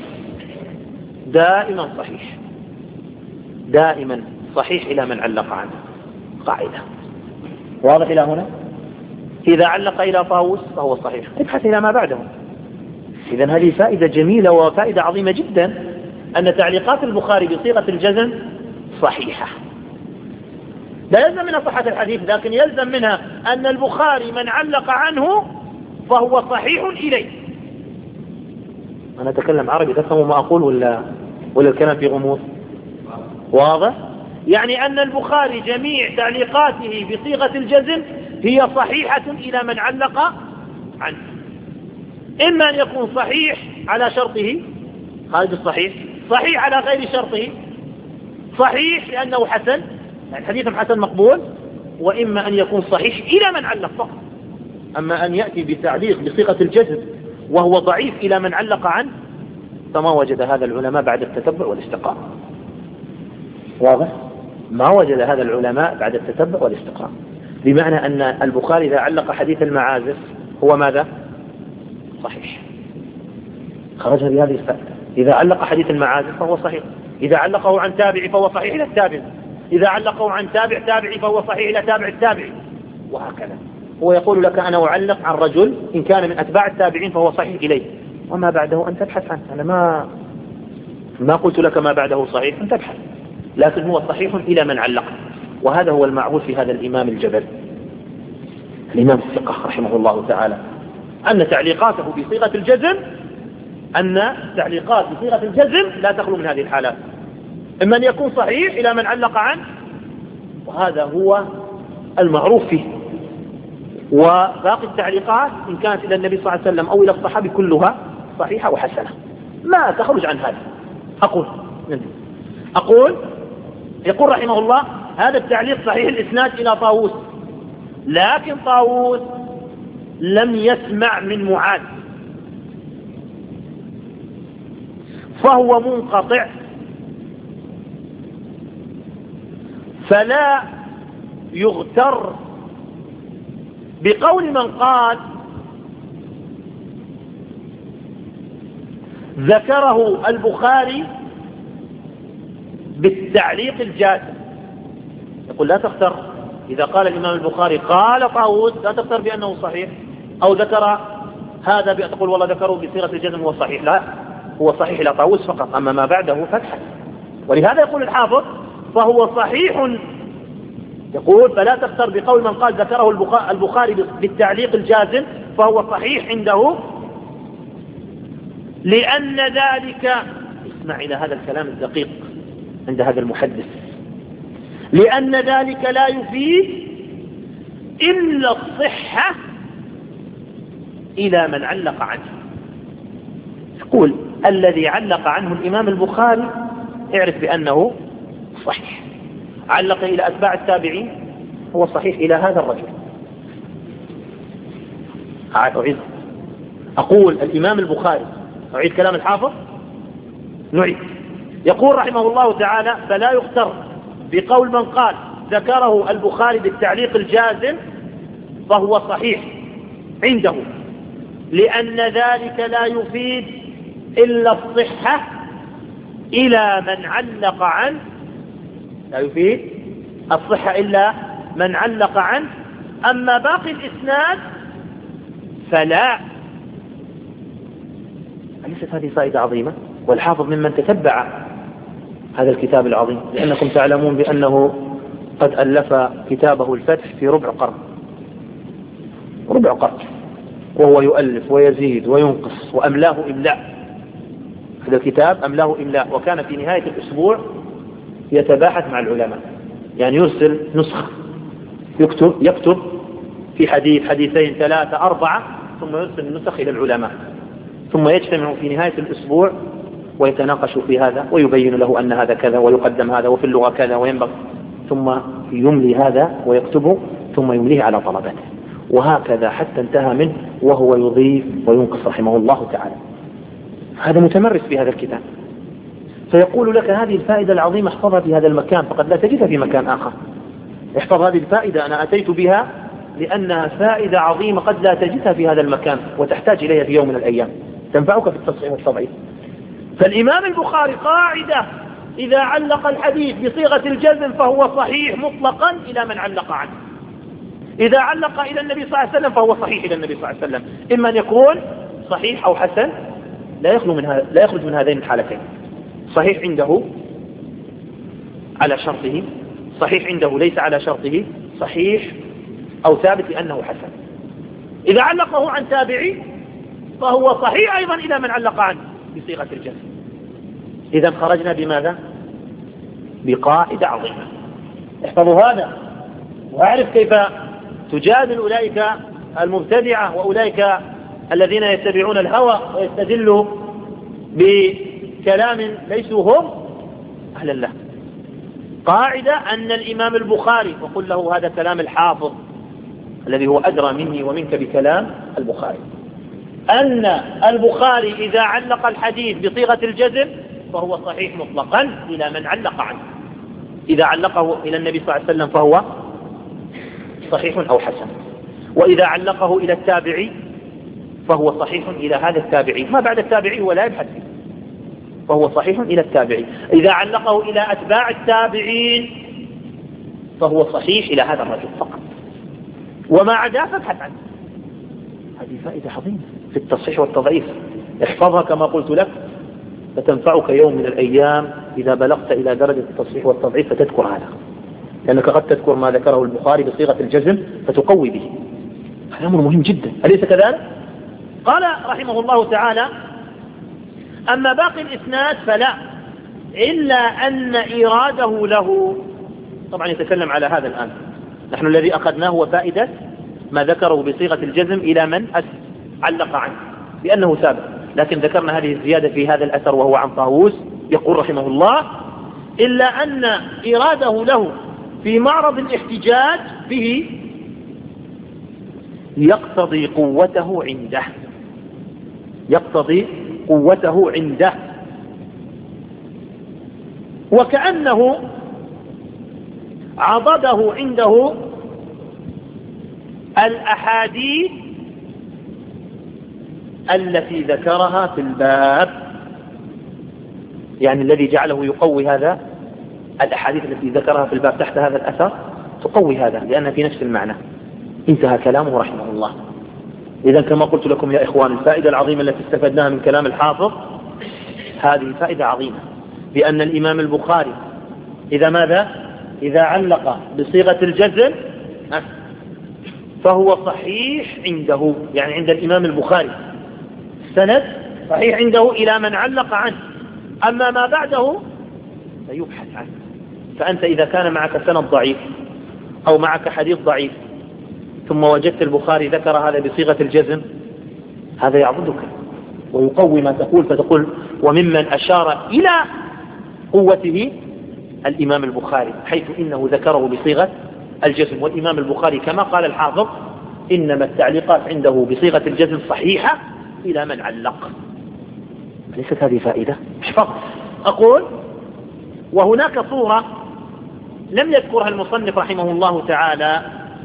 دائما صحيح، دائما صحيح إلى من علق عنه. قاعدة واضح إلى هنا؟ إذا علق إلى طاووس فهو صحيح، ابحث إلى ما بعده. إذن هذه فائدة جميلة وفائدة عظيمة جدا، أن تعليقات البخاري بصيغة الجزم صحيحة. لا يلزم منها صحة الحديث، لكن يلزم منها أن البخاري من علق عنه فهو صحيح إليه. أنا أتكلم عربي، تفهموا ما أقول ولا ولا الكلام في غموض؟ واضح؟ يعني أن البخاري جميع تعليقاته بصيغة الجزم هي صحيحة إلى من علق عنه، إما أن يكون صحيح على شرطه خارج الصحيح، صحيح على غير شرطه، صحيح لأنه حسن يعني حديث حسن مقبول، وإما أن يكون صحيح إلى من علق فقط. أما أن يأتي بتعليق بصيغة الجزم وهو ضعيف إلى من علق عنه فما وجد هذا العلماء بعد التتبع والاستقراء. واضح؟ ما وجد هذا العلماء بعد التتبع والاستقراء، بمعنى أن البخاري إذا علق حديث المعازف هو ماذا؟ صحيح، خرج بهذه الفائدة. إذا علق حديث المعازف فهو صحيح، إذا علقه عن تابع فهو صحيح إلى التابع، إذا علقه عن تابع تابعي فهو صحيح إلى تابع التابعي، وهكذا. هو يقول لك أنا أعلق عن رجل إن كان من أتباع التابعين فهو صحيح إليه، وما بعده أن تبحث عنه. أنا ما ما قلت لك ما بعده صحيح، أن تبحث، لكن هو صحيح إلى من علق. وهذا هو المعهود في هذا الإمام الجبل الإمام الثقة رحمه الله تعالى، أن تعليقاته بصيغة الجزم أن تعليقات بصيغة الجزم لا تخلو من هذه الحالات، إما أن يكون صحيح إلى من علق عنه، وهذا هو المعروف فيه. وباقي التعليقات إن كانت إلى النبي صلى الله عليه وسلم أو إلى الصحابة كلها صحيحة وحسنة، ما تخرج عن هذا. أقول أقول يقول رحمه الله هذا التعليق صحيح الإسناد إلى طاووس، لكن طاووس لم يسمع من معاذ فهو منقطع، فلا يغتر بقول من قال ذكره البخاري بالتعليق الجازم. يقول لا تغتر إذا قال الإمام البخاري قال طاووس، لا تغتر بأنه صحيح، أو ذكر هذا تقول والله ذكره بصيغة الجزم هو صحيح، لا، هو صحيح إلى طاووس فقط، أما ما بعده فتحا. ولهذا يقول الحافظ فهو صحيح، يقول فلا تغتر بقول من قال ذكره البخاري بالتعليق الجازم فهو صحيح عنده، لأن ذلك، اسمع إلى هذا الكلام الدقيق عند هذا المحدث، لأن ذلك لا يفيد إلا الصحة إلى من علق عنه. يقول الذي علق عنه الإمام البخاري اعرف بأنه صحيح، علق إلى أتباع التابعين هو صحيح إلى هذا الرجل. أعيد أقول الإمام البخاري، أعيد كلام الحافظ، نعيد. يقول رحمه الله تعالى فلا يغتر بقول من قال ذكره البخاري بالتعليق الجازم فهو صحيح عنده، لأن ذلك لا يفيد إلا الصحة إلى من علق عنه لا يفيد الصحة إلا من علق عنه، أما باقي الإسناد فلا. أليست هذه فائدة عظيمة؟ والحافظ ممن تتبع هذا الكتاب العظيم، لأنكم تعلمون بأنه قد ألف كتابه الفتح في ربع قرن، ربع قرن، وهو يؤلف ويزيد وينقص، وأملاه إملاء. هذا الكتاب أملاه إملاء، وكان في نهاية الأسبوع يتباحث مع العلماء، يعني يرسل نسخة، يكتب يكتب في حديث حديثين ثلاثة أربعة، ثم يرسل النسخ إلى العلماء، ثم يجتمع في نهاية الأسبوع ويتناقشوا في هذا، ويبين له أن هذا كذا ويقدم هذا وفي اللغة كذا وينبغي، ثم يملي هذا ويكتبه ثم يمليه على طلبته، وهكذا حتى انتهى منه وهو يضيف وينقص رحمه الله تعالى. هذا متمرس في هذا الكتاب، فيقول لك هذه الفائدة العظيمة احفظها في هذا المكان، فقد لا تجدها في مكان آخر. احفظ هذه الفائدة، أنا أتيت بها لأنها فائدة عظيمة قد لا تجدها في هذا المكان وتحتاج إليها في يوم من الأيام تنفعك في التصحيح والتضعيف. فالإمام البخاري قاعدة: إذا علق الحديث بصيغة الجزم فهو صحيح مطلقا إلى من علق عنه. إذا علق إلى النبي صلى الله عليه وسلم فهو صحيح إلى النبي صلى الله عليه وسلم، إما أن يكون صحيح أو حسن، لا يخلو من هذا، لا يخرج من هذين الحالتين. صحيح عنده على شرطه، صحيح عنده ليس على شرطه، صحيح أو ثابت لأنه حسن. إذا علقه عن تابعي فهو صحيح أيضا إلى من علق عنه بصيغة الجزم. إذا خرجنا بماذا؟ بقاعدة عظيمة. احفظوا هذا واعرف كيف تجادل أولئك المبتدعة وأولئك الذين يتبعون الهوى ويستدلوا بكلام ليسوا هم أهلا له. قاعدة أن الإمام البخاري، وقل له هذا كلام الحافظ الذي هو أدرى مني ومنك بكلام البخاري، أن البخاري إذا علق الحديث بصيغة الجزم فهو صحيح مطلقا إلى من علق عنه. إذا علقه إلى النبي صلى الله عليه وسلم فهو صحيح أو حسن، وإذا علقه إلى التابعي فهو صحيح إلى هذا التابعي، ما بعد التابعي ولا يبحث فيه، فهو صحيح إلى التابعي. إذا علقه إلى أتباع التابعين فهو صحيح إلى هذا الرجل فقط، وما عدا فابحث عنه. هذه فائدة عظيمة في التصحيح والتضعيف، احفظها كما قلت لك فتنفعك يوم من الأيام إذا بلغت إلى درجة التصحيح والتضعيف فتذكر هذا، لأنك قد تذكر ما ذكره البخاري بصيغة الجزم فتقوي به. هذا أمر مهم جدا، أليس كذلك؟ قال رحمه الله تعالى: أما باقي الإسناد فلا، إلا أن إراده له. طبعا يتكلم على هذا الآن، نحن الذي أخذناه هو فائدة ما ذكره بصيغة الجزم إلى من علق عنه لأنه ثابت، لكن ذكرنا هذه الزيادة في هذا الأثر وهو عن طاووس. يقول رحمه الله: إلا أن إراده له في معرض الاحتجاج به يقتضي قوته عنده، يقتضي قوته عنده، وكأنه عضده عنده الأحاديث التي ذكرها في الباب، يعني الذي جعله يقوي هذا الأحاديث التي ذكرها في الباب تحت هذا الأثر تقوي هذا، لأنها في نفس المعنى. انتهى كلامه رحمه الله. إذا كما قلت لكم يا إخوان، الفائدة العظيمة التي استفدناها من كلام الحافظ هذه فائدة عظيمة، بأن الإمام البخاري إذا ماذا؟ إذا علق بصيغة الجزم فهو صحيح عنده، يعني عند الإمام البخاري سند صحيح عنده إلى من علق عنه، أما ما بعده فيبحث عنه. فأنت إذا كان معك سند ضعيف أو معك حديث ضعيف ثم وجدت البخاري ذكر هذا بصيغة الجزم، هذا يعضدك ويقوي ما تقول، فتقول وممن أشار إلى قوته الإمام البخاري، حيث إنه ذكره بصيغة الجزم. والإمام البخاري كما قال الحافظ: إنما التعليقات عنده بصيغة الجزم صحيحة إلى من علق. ليست هذه فائدة؟ احفظ. أقول: وهناك صورة لم يذكرها المصنف رحمه الله تعالى،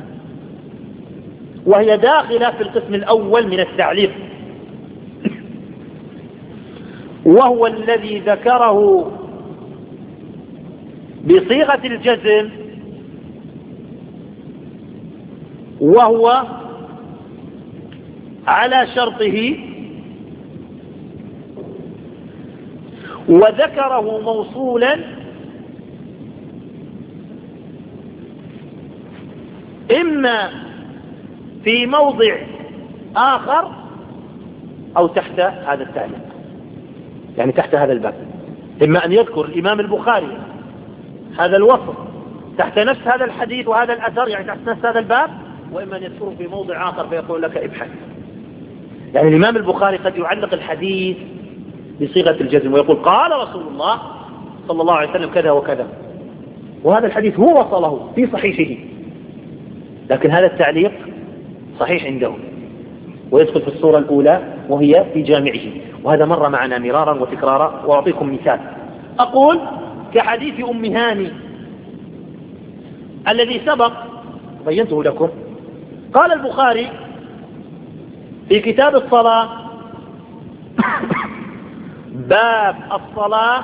وهي داخلة في القسم الأول من التعليق، وهو الذي ذكره بصيغة الجزم وهو على شرطه وذكره موصولا إما في موضع آخر أو تحت هذا التعليق، يعني تحت هذا الباب. إما أن يذكر الإمام البخاري هذا الوصف تحت نفس هذا الحديث وهذا الأثر، يعني تحت نفس هذا الباب، وإما أن يذكره في موضع آخر فيقول لك ابحث. يعني الإمام البخاري قد يعلق الحديث بصيغة الجزم ويقول قال رسول الله صلى الله عليه وسلم كذا وكذا، وهذا الحديث هو وصله في صحيحه، لكن هذا التعليق صحيح عنده ويدخل في الصورة الأولى وهي في جامعه. وهذا مر معنا مرارا وتكرارا. وأعطيكم مثال، أقول كحديث أم هاني الذي سبق بينته لكم. قال البخاري في كتاب الصلاة باب الصلاة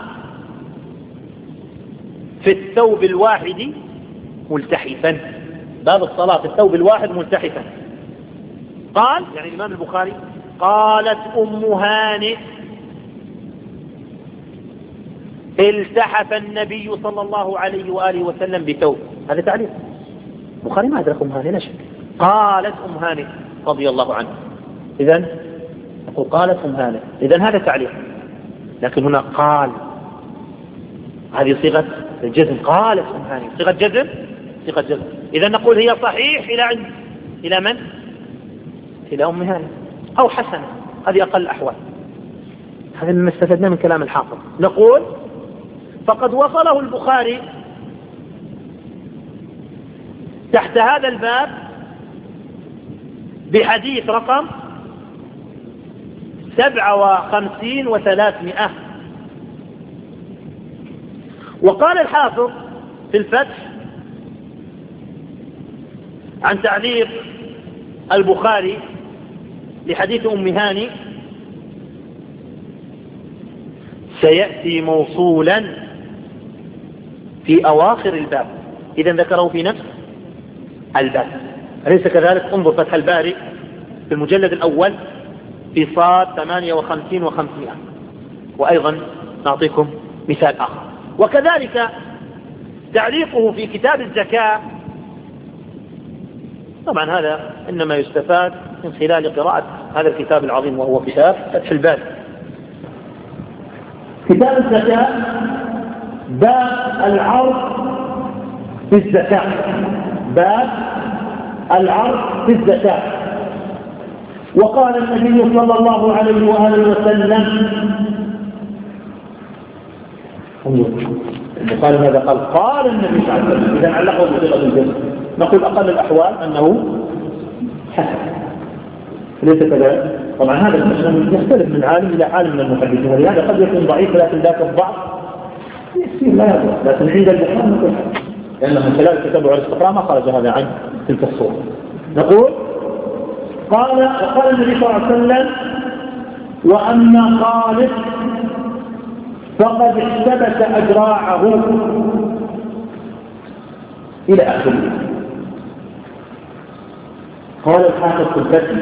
في الثوب الواحد ملتحفا، باب الصلاة في الثوب الواحد ملتحفا. قال يعني الإمام البخاري قالت أم هانئ التحف النبي صلى الله عليه وآله وسلم بثوب. هذا تعليق البخاري ما أدرك أم هانئ لا شك. قالت أم هانئ رضي الله عنها، إذن نقول قالت أم هانئ، إذن هذا تعليق. لكن هنا قال، هذه صيغة الجزم، قالت أم هانئ صيغة جزم، صيغة جزم. إذن نقول هي صحيح إلى عند إلى من؟ إلى أم هانئ أو حسن، هذه أقل الأحوال. هذا مما استفدنا من كلام الحافظ. نقول فقد وصله البخاري تحت هذا الباب بحديث رقم سبعة وخمسين وثلاثمائة. وقال الحافظ في الفتح عن تعليق البخاري لحديث أم هاني سيأتي موصولا في أواخر الباب. إذا ذكره في نفس الباب، أليس كذلك؟ انظر فتح الباري في المجلد الأول في صاد ثمانية وخمسين وخمسمائة. وأيضا نعطيكم مثال آخر. وكذلك تعليقه في كتاب الزكاة، طبعا هذا إنما يستفاد من خلال قراءة هذا الكتاب العظيم وهو كتاب فتح الباري. كتاب الزكاة باب العرض في الزكاة، باب العرض في الزكاة. وقال النبي صلى الله عليه وآله وسلم، قال ماذا قال؟ قال النبي صلى الله عليه وسلم. إذا علقه بصيغة الجزم نقول أقل الأحوال أنه حسن، ليس كذلك؟ طبعا هذا المسلم يختلف من عالم إلى عالم من المحدثين، ولهذا قد يكون ضعيف، لكن ذاك الضعف يصير لا يضر. لكن عند البخاري نقول لأنه من خلال التتبع والاستقراء ما خرج هذا عن تلك الصورة. نقول قال وقال النبي صلى الله عليه وسلم وأما خالد فقد احتبس أجراعه إلى آخره. قال الحافظ في الفتح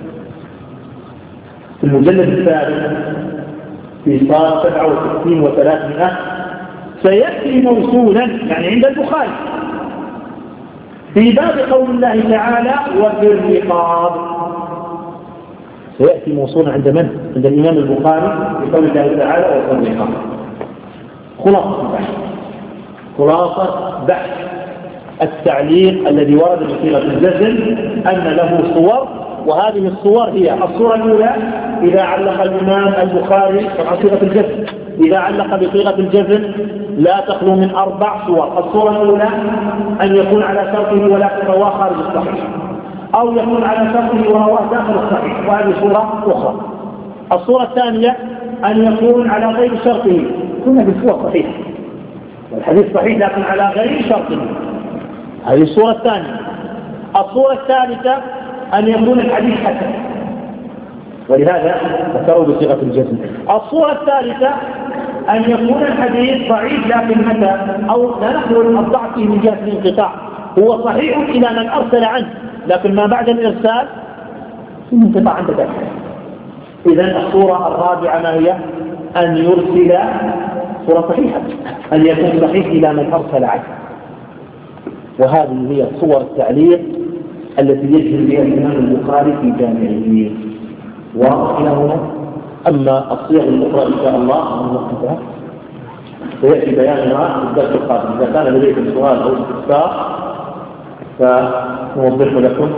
في المجلد الثالث في صاد سبعة وستين وثلاثمائة سيأتي موصولا يعني عند البخاري في باب قول الله تعالى وفي الرقاب. سيأتي موصولا عند من؟ عند الإمام البخاري بقول الله تعالى وفي الرقاب. خلاصة بحث خلاصة بحث التعليق الذي ورد بصيغة الجزم أن له صور، وهذه الصور هي الصورة الأولى إذا علق الإمام البخاري بصيغة الجزم، إذا علق بصيغة الجزم لا تخلو من أربع صور. الصورة الأولى أن يكون على شرطه ولكن رواه خارج الصحيح، أو يكون على شرطه ورواه داخل الصحيح، وهذه صورة أخرى. الصورة الثانية أن يكون على غير شرطه، كنا بالصورة صحيح والحديث صحيح لكن على غير شرطه، هذه الصورة الثانية. الصورة الثالثة أن يكون الحديث حسن، ولهذا ذكروا بصيغة الجزم. الصورة الثالثة أن يكون الحديث ضعيف لكن متى أو لا نقول الضعف فيه من جهة الانقطاع، هو صحيح إلى من أرسل عنه، لكن ما بعد الإرسال في انقطاع عند ذلك. إذن الصورة الرابعة ما هي؟ أن يرسل صورة صحيحة، أن يكون صحيح إلى من أرسل عنه. وهذه هي صور التعليق التي يجري بها الإمام البخاري في جامعه. وإلى هنا. أما الصيغ الأخرى إن شاء الله من وقتها سيأتي بيانها في الدرس القادم. إذا كان لديكم سؤال أو استفسار فنوضح لكم.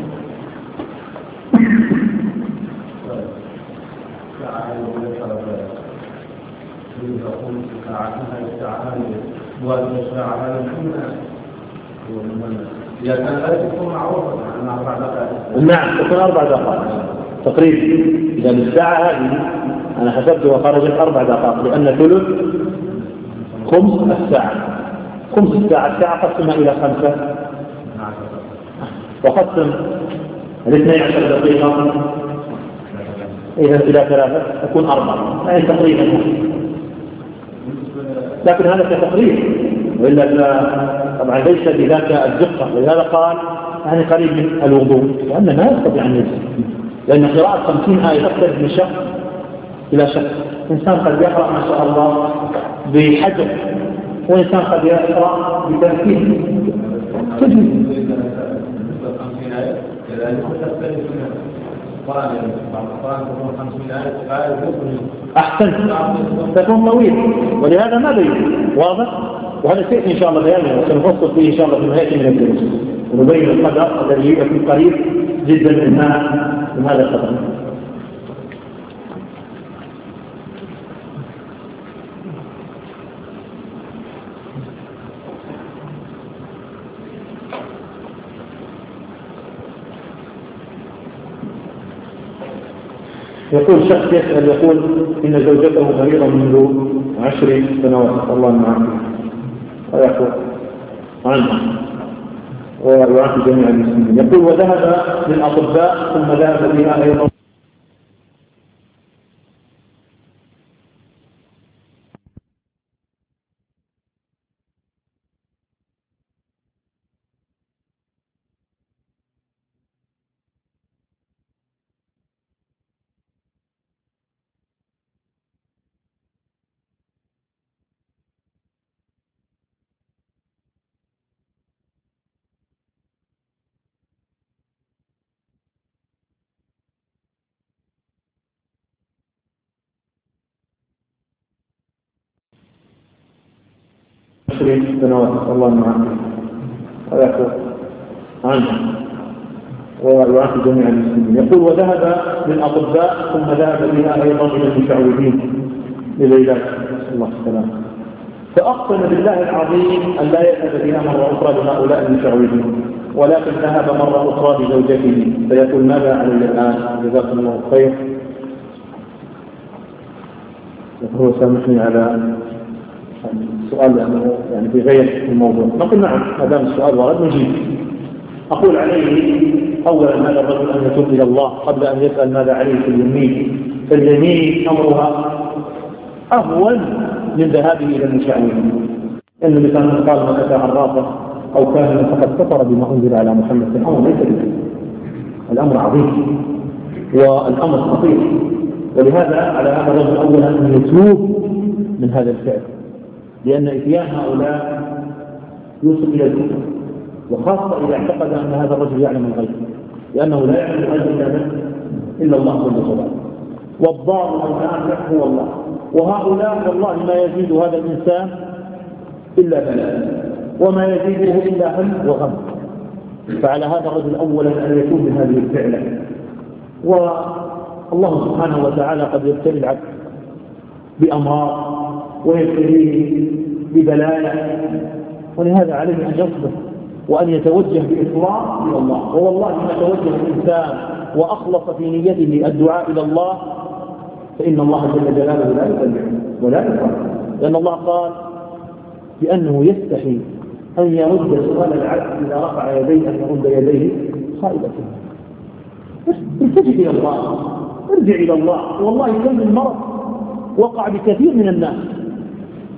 نعم تكون أربع دقائق تقريبا. إذا الساعة هذه أنا حسبتها خرجت أربع دقائق، لأن ثلث خمس الساعة، خمس الساعة الساعة قسمها إلى خمسة وقسم الاثنين عشر دقيقة إذا إلى ثلاثة تكون أربعة، يعني تقريبا. لكن هذا كتقريب، وإلا طبعا ليس بذاك الدقة، ولهذا قال يعني قريب من الوضوء، لأن ما يستطيع أن يجزم، لأن قراءة خمسين آية تختلف من شخص إلى شخص. إنسان قد يقرأ ما شاء الله بحجر، وإنسان قد يقرأ بتركيز. أحسن تكون طويل، ولهذا ما بين واضح. وهذا سيأتي إن شاء الله بيانه، وسنفصل فيه إن شاء الله في نهاية من الدروس، ونبين القدر الذي يأتي قريب جدا من هذا القدر. يقول شخص يسأل يقول إن زوجته مريضة منذ عشر سنوات، الله المعافية ويقول عنه ويعافي جميع المسلمين. يقول وذهب للأطباء ثم ذهب بها أيضا عشرين سنوات، الله المعافية ويقول عنه ويعافي جميع المسلمين. يقول وذهب للأطباء ثم ذهب بها أيضا إلى المشعوذين لليلات، نسأل الله السلامة، فأقسم بالله العظيم أن لا يذهب بها مرة أخرى لهؤلاء المشعوذين، ولكن ذهب مرة أخرى بزوجته. فيقول ماذا علي الآن؟ جزاكم الله خير. يقول سامحني على السؤال لأنه يعني في غير الموضوع. نقول نعم ما دام السؤال ورد نجيب. أقول عليه أولا هذا الرجل أن يتوب إلى الله قبل أن يسأل ماذا عليه في اليمين، فاليمين أمرها أهون من ذهابه إلى المشعوذين. إن اللي كان قال من أتى عرافة أو كان فقد كفر بما أنزل على محمد، الأمر ليس بذلك، الأمر عظيم والأمر خطير. ولهذا على هذا الرجل أولا أن يتوب من هذا الفعل، لأن إتيان هؤلاء يوصل إلى الكفر، وخاصة إذا اعتقد أن هذا الرجل يعلم الغيب، لأنه لا يعلم الغيب إلا من إلا الله جل وعلا، والضار والنافع هو الله. وهؤلاء والله ما يزيد هذا الإنسان إلا بلاء، وما يزيده إلا هم وغم. فعلى هذا الرجل أولا أن يكون من هذه الفعلة. والله سبحانه وتعالى قد يبتلي العبد بأمراض ويبتليه ببلايا، ولهذا عليه أن يصبر وأن يتوجه بإخلاص إلى الله. ووالله ما توجه الإنسان وأخلص في نيته الدعاء إلى الله فإن الله جل جلاله لا يضيع ولا يفعل، لأن الله قال بأنه يستحي أن يرد سؤال العبد إذا رفع يديه أن يرد يديه خائبة. ارتجع إلى الله، ارجع إلى الله. والله كم من مرض وقع بكثير من الناس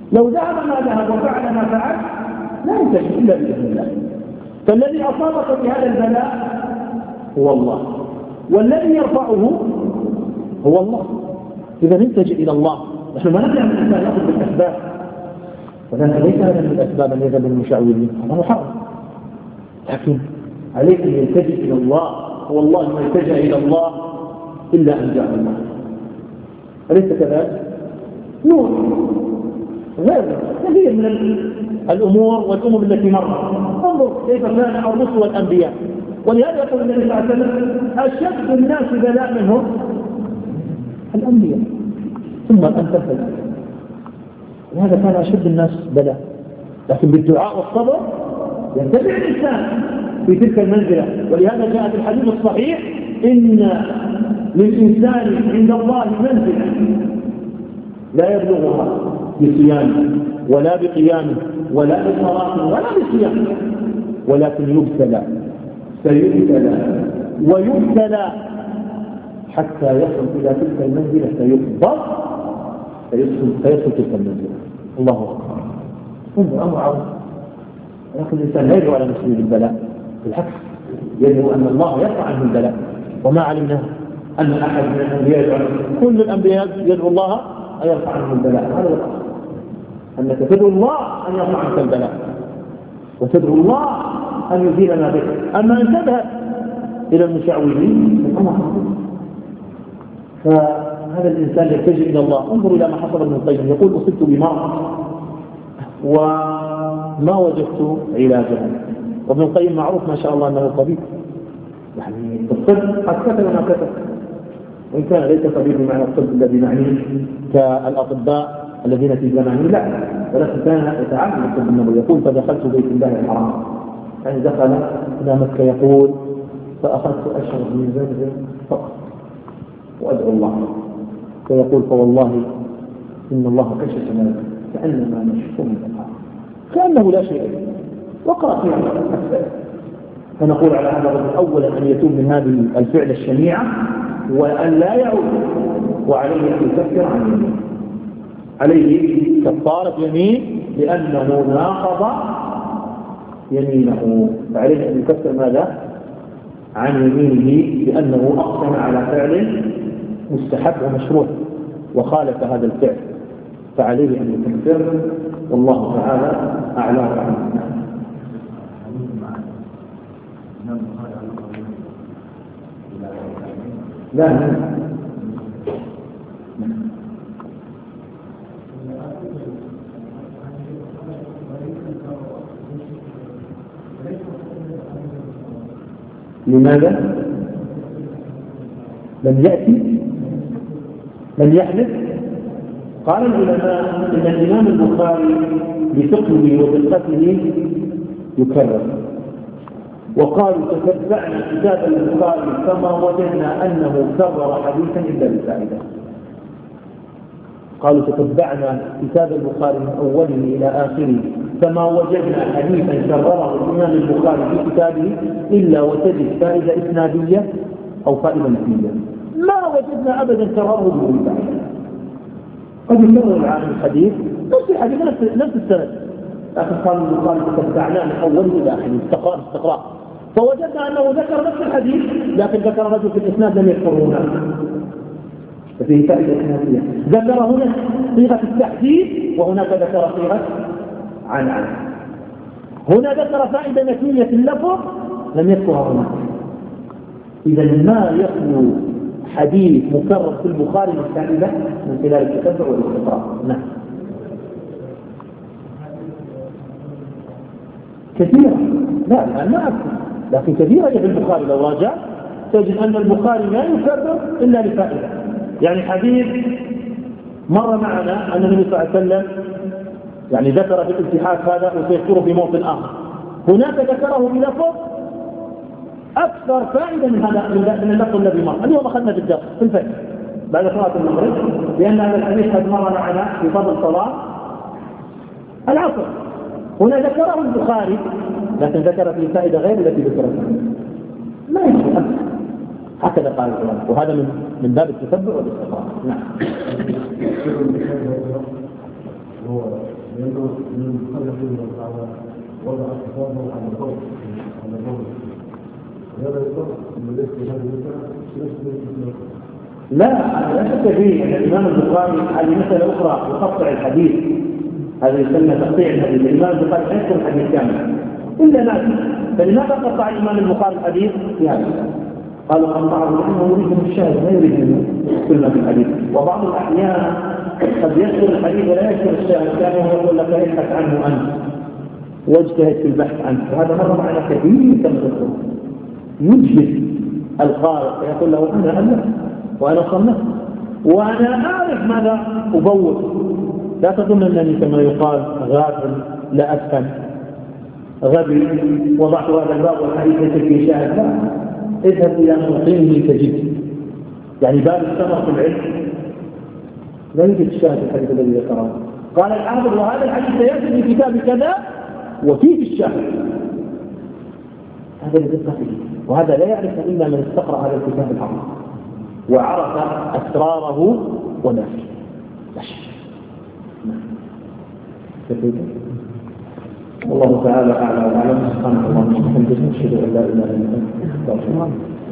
لو ذهب ما ذهب وفعل ما فعل لا ينتهي إلا بإذن الله. فالذي أصابك بهذا البلاء هو الله، والذي يرفعه هو الله. إذا نلتجئ إلى الله. نحن ما نبدأ من الإنسان يأخذ بالأسباب، ولكن ليس هذا من الأسباب أن يذهب للمشعوذين، هذا محرم. لكن عليك أن يلتجئ إلى الله، والله ما يلتجأ إلى الله إلا أن جاء الله. أليس كذلك؟ نور غير كثير من الأمور والأمم التي مرت. انظر كيف كان الرسل والأنبياء، ولهذا يقول النبي صلى الله عليه وسلم أشد الناس بلاء منهم الأنبياء ثم الأمثال فالأمثال. لهذا كان أشد الناس بلاء، لكن بالدعاء والصبر ينتفع الإنسان في تلك المنزلة. ولهذا جاء في الحديث الصحيح إن للإنسان عند الله منزلة لا يبلغها بصيامه ولا بقيامه ولا بصلاته ولا بصيامه، ولكن يبتلى سيبتلى ويبتلى حتى يصل إلى تلك المنزلة فيقبض فيصل تلك المنزلة. الله أكبر. انظر أمر عظيم. لكن الإنسان لا يدعو على نفسه بالبلاء، بالعكس يدعو أن الله يرفع عنه البلاء. وما علمنا أن أحد من الأنبياء يدعو، كل الأنبياء يدعو الله أن يرفع عنه البلاء. هذا هو الأصل، أنك تدعو الله أن يرفع عنك البلاء وتدعو الله أن يزيل ما بك. أما أن تذهب إلى المشعوذين فهذا الإنسان يتجه إلى الله. انظروا إلى ما حصل ابن القيم، يقول أصبت بمرض وما وجدت علاجا. وابن القيم معروف ما شاء الله أنه طبيب، يعني الطب قد كتب ما كتب، وإن كان ليس طبيب بمعنى الطب الذي نعنيه كالأطباء الذين في زمانه، لا، ولكن كان يتعلم الطب النبوي. يقول فدخلت بيت الله الحرام، يعني دخل إلى مكة، يقول فأخذت أشرب من زمزم فقط وأدعو الله، فيقول فوالله إن الله كشف لنا كأنما نشفه من الحرام كأنه لا شيء. وقرأ فيها فنقول على هذا الرجل أولا أن يتوب من هذه الفعل الشنيعة وأن لا يعود، وعليه أن يكفر عن يمينه، عليه كفارة يمين لأنه ناقض يمينه، فعليه أن يكفر ماذا؟ عن يمينه لأنه أقسم على فعل مستحب ومشروع وخالف هذا الفعل، فعليه أن يكفر. والله تعالى أعلى وأعلم. لا لا لماذا؟ لم يأتي لم يحدث. قال العلماء إن الإمام البخاري بفقهه ودقته يكرر، وقالوا تتبعنا كتاب البخاري فما وجدنا أنه كرر حديثا إلا بفائدة. قالوا تتبعنا كتاب البخاري من أوله إلى آخره فما وجدنا حديثا كرره الإمام البخاري في كتابه إلا وتجد فائدة إسنادية أو فائدة متنية، ما وجدنا أبدا كرره بدون فائدة. قد يكرر العالم الحديث نفس الحديث نفس السند، لكن قال البخاري تتبعناه من أوله إلى آخره استقراء استقراء، فوجدنا أنه ذكر نفس الحديث لكن ذكر رجل في الإسناد لم يذكره هنا، ففيه فائدة إسنادية. ذكر هنا صيغة التحديد وهناك ذكر صيغة عن عن. هنا ذكر فائدة نتيجة في اللفظ لم يذكرها هناك. إذا ما يخلو حديث مكرر في البخاري مستعملة من خلال التتبع والاستقراء. نعم كثيرة، لا الآن ما أكثر، لكن كثيرة في البخاري لو راجع تجد أن البخاري لا يكرر إلا لفائدة. يعني حديث مر معنا أن النبي صلى الله عليه وسلم يعني ذكر في الالتحاف هذا وسيذكره في موطن آخر، هناك ذكره بلفظ أكثر فائدة من هذا من اللفظ الذي مر. اليوم أخذنا في الدرس في الفجر بعد صلاة المغرب لأن هذا الحديث قد مر معنا في فضل صلاة العصر، هنا ذكره البخاري لكن ذكر فيه فائدة غير التي ذكرتها، ما يجب أكثر. هكذا قال العلماء، وهذا من من باب التتبع والاستقراء. نعم. وضع كتابه على الضوء على الضوء هذا الضوء الذي في هذه المسألة لا لا شك فيه أن الإمام البخاري هذه مسألة أخرى يقطع الحديث، هذا يسمى تقطيع الحديث. الإمام البخاري لا يذكر الحديث كامل إلا ناس، فلماذا قطع الإمام البخاري الحديث في هذا؟ قالوا قطعه لأنه يريد من الشاهد لا يريد منه كل ما في الحديث. وبعض الأحيان قد يذكر الحديث ولا يذكر الشاهد، كان يقول لك ابحث عنه أنت واجتهد في البحث عنه. وهذا مر معنا كثير كما تذكر، يجهد القارئ فيقول له أنا ألف وأنا صنفت وأنا أعرف ماذا أبوط. لا تظن أنني كما يقال غافل لا أفهم غبي وضعت هذا الباب والحديث ليس فيه شاهد. لا، اذهب إلى موطنه تجد، يعني باب السمر في العلم لا يوجد الشاهد الحديث الذي ذكره. قال الحافظ وهذا الحديث سيأتي في كتاب كذا وفيه الشاهد. هذا الذي فيه، وهذا لا يعرف إلا من استقرأ هذا الكتاب العظيم وعرف أسراره ونفسه. والله تعالى أعلى وأعلم. سبحانك اللهم وبحمدك أشهد أن لا إله إلا أنت أستغفرك.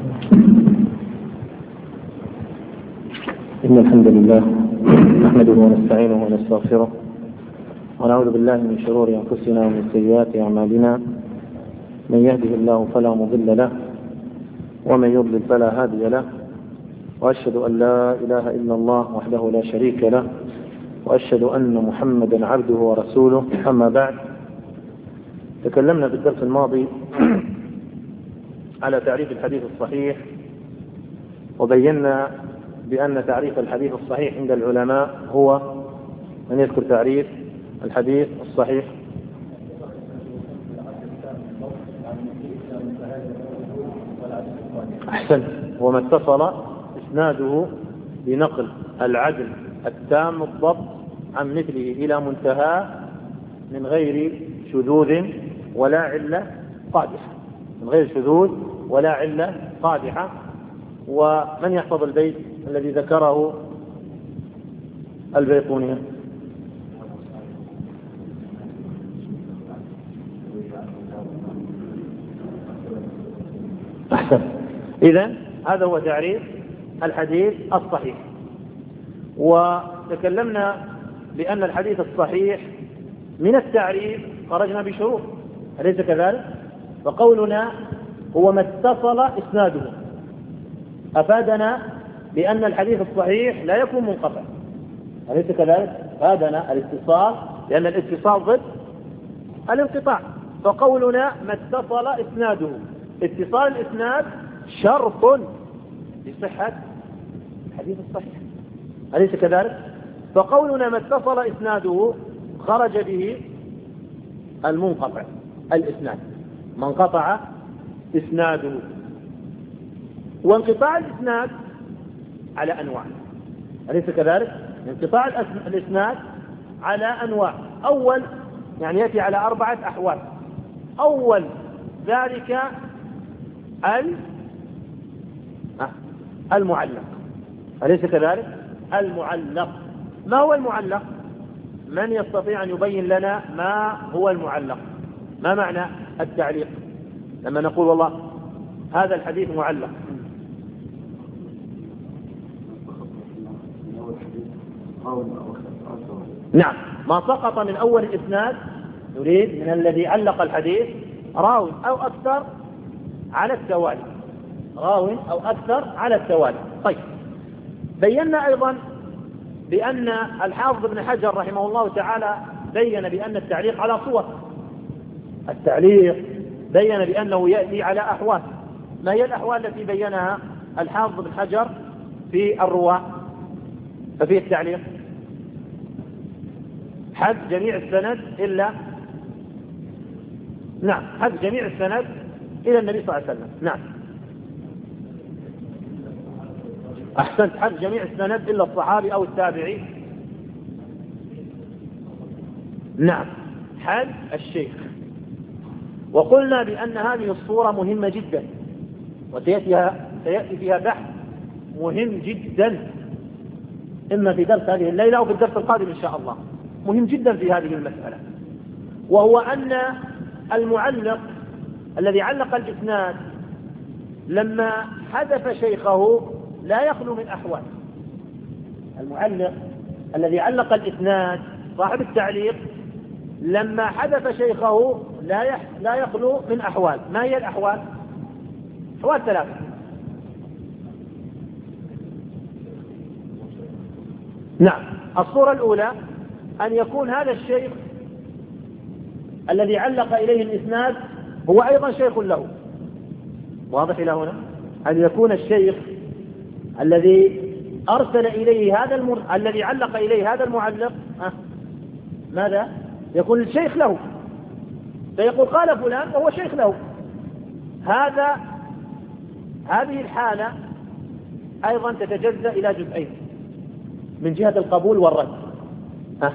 إن الحمد لله نحمده ونستعينه ونستغفره ونعوذ بالله من شرور أنفسنا ومن سيئات أعمالنا. من يهده الله فلا مضل له ومن يضلل فلا هادي له، وأشهد أن لا إله إلا الله وحده لا شريك له، وأشهد أن محمدا عبده ورسوله. أما بعد، تكلمنا في الدرس الماضي على تعريف الحديث الصحيح، وبينا بأن تعريف الحديث الصحيح عند العلماء هو من يذكر تعريف الحديث الصحيح. أحسن، وما اتصل إسناده بنقل العدل التام الضبط عن مثله إلى منتهى من غير شذوذ ولا علة قادحة، من غير شذوذ ولا علة قادحة. ومن يحفظ البيت الذي ذكره البيقوني؟ أحسن. إذن هذا هو تعريف الحديث الصحيح. وتكلمنا بأن الحديث الصحيح من التعريف خرجنا بشروط، أليس كذلك؟ فقولنا هو ما اتصل إسناده أفادنا بأن الحديث الصحيح لا يكون منقطع، أليس كذلك؟ أفادنا الاتصال، لأن الاتصال ضد الانقطاع. فقولنا ما اتصل إسناده، اتصال الإسناد شرط لصحة الحديث الصحيح، أليس كذلك؟ فقولنا ما اتصل إسناده خرج به المنقطع الإسناد، ما انقطع إسناده. وانقطاع الإسناد على أنواع، أليس كذلك؟ انقطاع الإسناد على أنواع. أول يعني يأتي على أربعة أحوال. أول ذلك المعلق، أليس كذلك؟ المعلق. ما هو المعلق؟ من يستطيع أن يبين لنا ما هو المعلق؟ ما معنى التعليق لما نقول والله هذا الحديث معلق؟ نعم، ما سقط من أول الإسناد، نريد من الذي علق الحديث راو أو أكثر على التوالي، راو أو أكثر على التوالي. طيب، بينا أيضا بأن الحافظ ابن حجر رحمه الله تعالى بين بأن التعليق على صور. التعليق بين بأنه يأتي على أحوال. ما هي الأحوال التي بينها الحافظ ابن حجر في الرواة ففي التعليق؟ حذف جميع السند إلا نعم حذف جميع السند إلى النبي صلى الله عليه وسلم. نعم، أحسنت، حذف جميع السند إلا الصحابي أو التابعي. نعم، حذف الشيخ. وقلنا بأن هذه الصورة مهمة جدا، وسيأتي سيأتي فيها بحث مهم جدا، إما في درس هذه الليلة أو في الدرس القادم إن شاء الله. مهم جدا في هذه المسألة، وهو أن المعلق الذي علق الإسناد لما حذف شيخه لا يخلو من أحوال. المعلق الذي علق الإسناد صاحب التعليق لما حذف شيخه لا يح... لا يخلو من أحوال. ما هي الأحوال؟ أحوال ثلاثة. نعم، الصورة الأولى أن يكون هذا الشيخ الذي علق إليه الإسناد هو أيضا شيخ له. واضح إلى هنا؟ أن يكون الشيخ الذي أرسل إليه هذا المر... الذي علق إليه هذا المعلق أه؟ ماذا؟ يكون الشيخ له، فيقول قال فلان وهو شيخ له. هذا هذه الحالة أيضا تتجزأ إلى جزئين من جهة القبول والرد. أه؟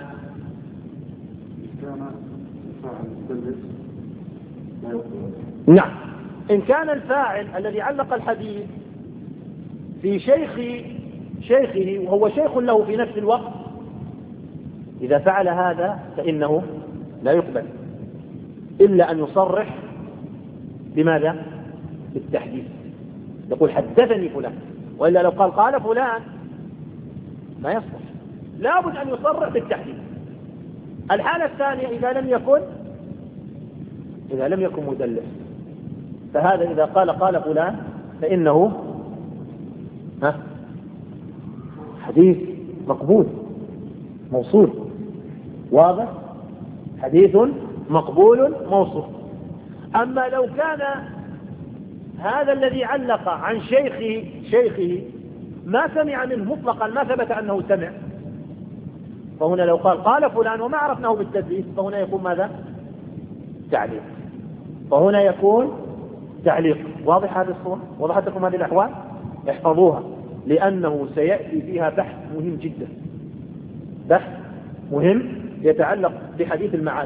نعم، إن كان الفاعل الذي علق الحديث في شيخ شيخه وهو شيخ له في نفس الوقت، إذا فعل هذا فإنه لا يقبل إلا أن يصرح بماذا؟ بالتحديث، يقول حدثني فلان، وإلا لو قال قال فلان ما يصلح، لابد أن يصرح بالتحديث. الحالة الثانية إذا لم يكن إذا لم يكن مدلس، فهذا إذا قال قال فلان فإنه ها حديث مقبول موصول. واضح؟ حديث مقبول موصول. أما لو كان هذا الذي علق عن شيخه شيخه ما سمع منه مطلقا، ما ثبت أنه سمع، فهنا لو قال قال فلان وما عرفناه بالتدليس فهنا يكون ماذا؟ تعليق. فهنا يكون تعليق. واضح هذه الصورة؟ وضحت لكم هذه الأحوال؟ احفظوها، لأنه سيأتي فيها بحث مهم جدا، بحث مهم يتعلق بحديث المعاد.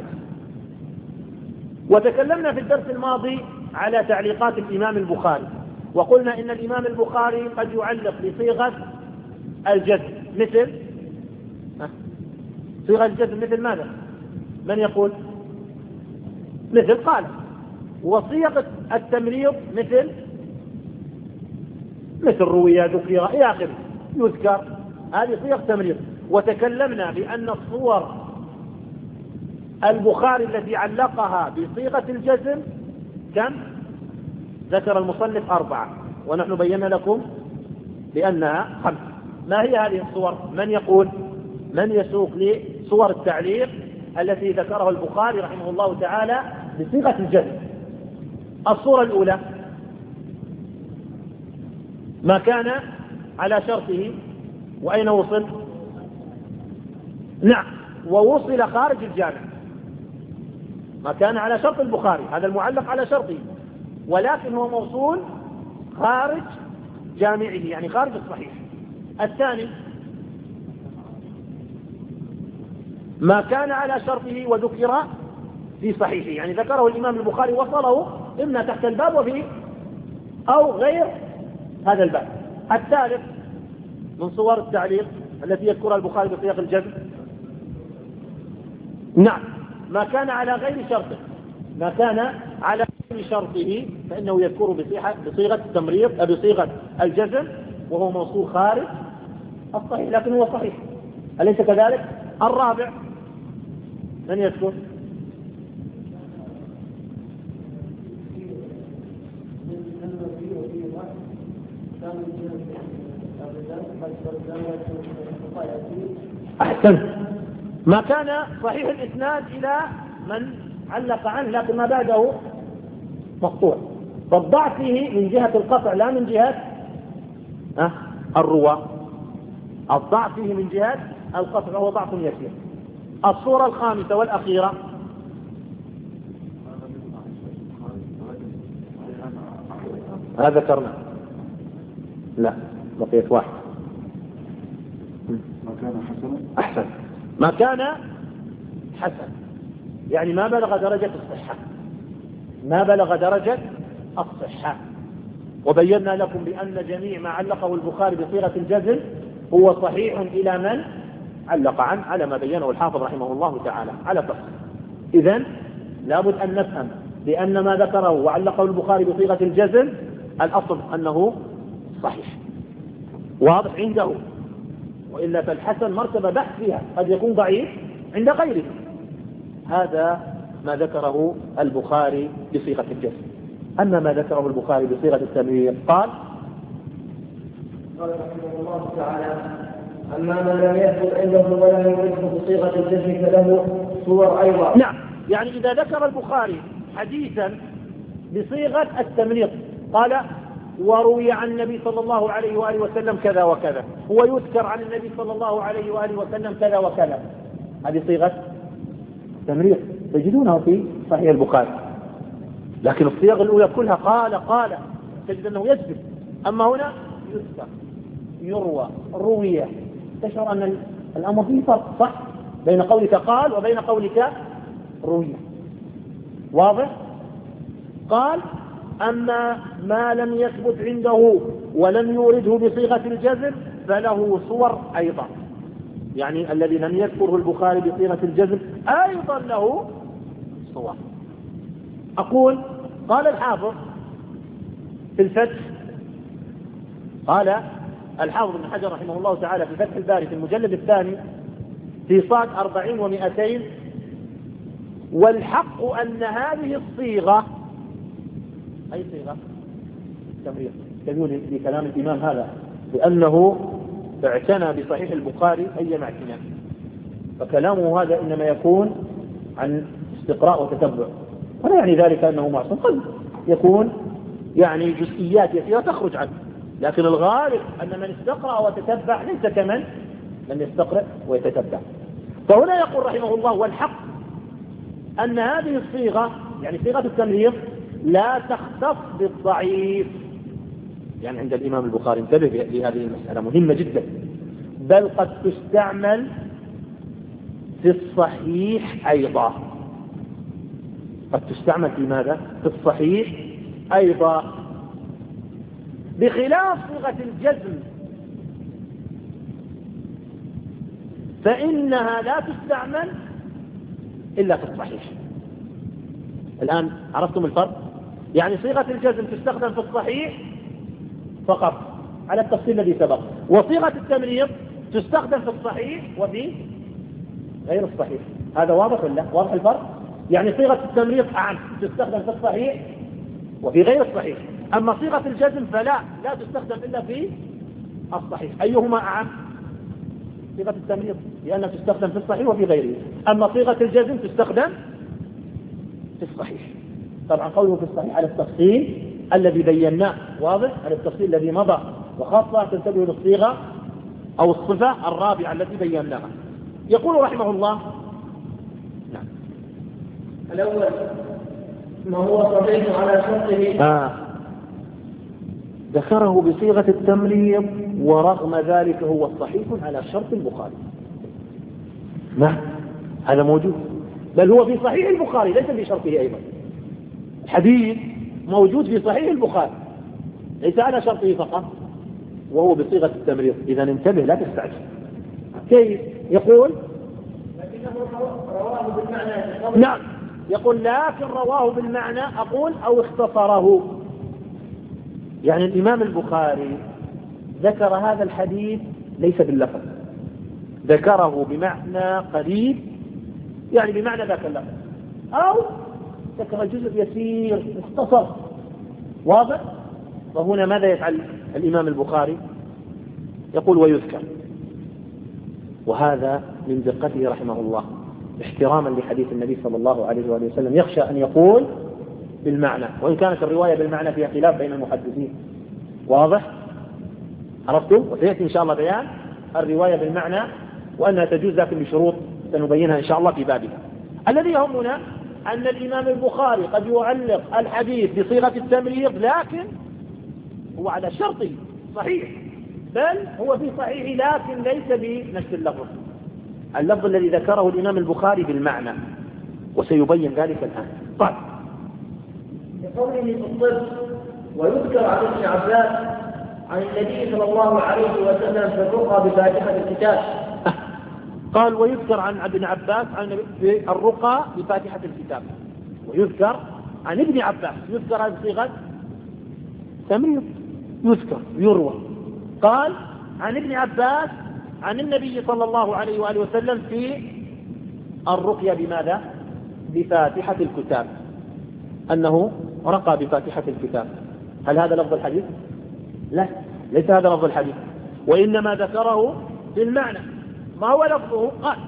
وتكلمنا في الدرس الماضي على تعليقات الإمام البخاري، وقلنا إن الإمام البخاري قد يعلق بصيغة الجزم، مثل صيغة الجزم مثل ماذا؟ من يقول؟ مثل قال. وصيغة التمريض مثل مثل روي ذكر إلى آخره يذكر، هذه صيغ تمريض. وتكلمنا بأن الصور البخاري التي علقها بصيغة الجزم كم؟ ذكر المصنف أربعة، ونحن بينا لكم بأنها خمسة. ما هي هذه الصور؟ من يقول؟ من يسوق لي صور التعليق التي ذكرها البخاري رحمه الله تعالى بصيغة الجزم؟ الصورة الأولى ما كان على شرطه وأين وصل؟ نعم، ووصل خارج الجامع. ما كان على شرط البخاري، هذا المعلق على شرطه، ولكن هو موصول خارج جامعه، يعني خارج الصحيح. الثاني ما كان على شرطه وذكر في صحيحه، يعني ذكره الإمام البخاري وصله إما تحت الباب وفي أو غير هذا الباب. الثالث من صور التعليق التي يذكرها البخاري بصيغ الجزم، نعم، ما كان على غير شرطه، ما كان على غير شرطه فإنه يذكر بصيغة التمريض بصيغة الجزم وهو موصول خارج الصحيح، لكن هو صحيح، أليس كذلك؟ الرابع من يذكر؟ أحسن، ما كان صحيح الإسناد إلى من علق عنه لكن ما بعده مقطوع، فالضعف فيه من جهة القطع لا من جهة أه الرواة، الضعف فيه من جهة القطع وهو ضعف يسير. الصورة الخامسة والأخيرة هذا ذكرنا، لا بقيت واحد. ما كان حسنا. أحسن، ما كان حسن يعني ما بلغ درجة الصحة، ما بلغ درجة الصحة. وبينا لكم بأن جميع ما علقه البخاري بصيغة الجزم هو صحيح إلى من؟ علق عنه على ما بينه الحافظ رحمه الله تعالى على تفصيل. إذن لابد أن نفهم بأن ما ذكره وعلقه البخاري بصيغة الجزم الأصل أنه صحيح واضح عنده، وإلا فالحسن مرتبة بحث فيها قد يكون ضعيف عند غيره. هذا ما ذكره البخاري بصيغة الجزم. أما ما ذكره البخاري بصيغة التمرير قال قال رحمه الله تعالى: أما ما لم يثبت عنده ولم يورده بصيغة الجزم فله صور أيضا. نعم، يعني إذا ذكر البخاري حديثا بصيغة التمريض قال وروي عن النبي صلى الله عليه وآله وسلم كذا وكذا، ويذكر عن النبي صلى الله عليه وآله وسلم كذا وكذا، هذه صيغة تمريض تجدونها في صحيح البخاري. لكن الصيغ الأولى كلها قال قال تجد أنه يثبت. أما هنا يذكر يروى روي، تشعر أن الأمر فيه فرق صح بين قولك قال وبين قولك روي. واضح؟ قال أما ما لم يثبت عنده ولم يورده بصيغة الجزم فله صور أيضا، يعني الذي لم يذكره البخاري بصيغة الجزم أيضا له صور. أقول قال الحافظ في الفتح، قال الحافظ ابن حجر رحمه الله تعالى في فتح الباري في المجلد الثاني في صاد أربعين ومئتين: والحق أن هذه الصيغة، أي صيغة؟ تمريض. تبين لكلام الإمام هذا بأنه اعتنى بصحيح البخاري أي اعتناء، فكلامه هذا إنما يكون عن استقراء وتتبع، ولا يعني ذلك أنه معصوم، قد يكون يعني جزئيات يسيرة تخرج عنه، لكن الغالب أن من استقرأ وتتبع ليس كمن لم يستقرأ ويتتبع. فهنا يقول رحمه الله: والحق أن هذه الصيغة، يعني صيغة التمريض، لا تختص بالضعيف. يعني عند الإمام البخاري، انتبه لهذه المسألة مهمة جدا، بل قد تستعمل في الصحيح أيضا. قد تستعمل في ماذا؟ في الصحيح أيضا، بخلاف صيغة الجزم فإنها لا تستعمل إلا في الصحيح. الآن عرفتم الفرق؟ يعني صيغة الجزم تستخدم في الصحيح فقط على التفصيل الذي سبق، وصيغة التمريض تستخدم في الصحيح وفي غير الصحيح. هذا واضح ولا واضح الفرق؟ يعني صيغة التمريض أعم تستخدم في الصحيح وفي غير الصحيح، أما صيغة الجزم فلا لا تستخدم إلا في الصحيح. أيهما أعم؟ صيغة التمريض، لأنها تستخدم في الصحيح وفي غيره، أما صيغة الجزم تستخدم في الصحيح. طبعا قوله في الصحيح على التفصيل الذي بيناه، واضح، على التفصيل الذي مضى، وخاصة تنتبه للصيغة أو الصفة الرابعة التي بيناها. يقول رحمه الله: نعم. الأول ما هو صحيح على شرطه. آه. ذكره بصيغة التمريض ورغم ذلك هو صحيح على شرط البخاري. نعم، هذا موجود، بل هو في صحيح البخاري ليس في شرطه أيضا. الحديث موجود في صحيح البخاري ليس على شرطه فقط، وهو بصيغة التمريض. إذا انتبه لا تستعجل. كيف؟ يقول لكنه رواه بالمعنى. نعم، يقول لكن رواه بالمعنى، أقول أو اختصره. يعني الإمام البخاري ذكر هذا الحديث ليس باللفظ، ذكره بمعنى قريب، يعني بمعنى ذاك اللفظ، أو ذكر جزء يسير مختصر. واضح؟ وهنا ماذا يفعل الإمام البخاري؟ يقول ويذكر، وهذا من دقته رحمه الله احتراما لحديث النبي صلى الله عليه وآله وسلم، يخشى أن يقول بالمعنى، وإن كانت الرواية بالمعنى فيها خلاف بين المحدثين. واضح؟ عرفتم؟ وسيأتي إن شاء الله بيان الرواية بالمعنى وأنها تجوز، لكن بشروط سنبينها إن شاء الله في بابها. الذي يهمنا أن الإمام البخاري قد يعلق الحديث بصيغة التمريض، لكن هو على شرطه صحيح، بل هو في صحيح لكن ليس بنفس اللفظ، اللفظ الذي ذكره الإمام البخاري بالمعنى، وسيبين ذلك الآن. طيب، بقوله في الطب ويذكر عن ابن عباس عن النبي صلى الله عليه وسلم في الرقى بفاتحة الكتاب. قال ويذكر عن ابن عباس عن في الرقى بفاتحة الكتاب، ويذكر عن ابن عباس، يذكر هذه صيغة تمريض، يذكر يروى. قال عن ابن عباس عن النبي صلى الله عليه وآله وسلم في الرقية بماذا؟ بفاتحة الكتاب، أنه رقى بفاتحة الكتاب. هل هذا لفظ الحديث؟ لا، ليس هذا لفظ الحديث، وإنما ذكره في المعنى. ما هو لفظه؟ قال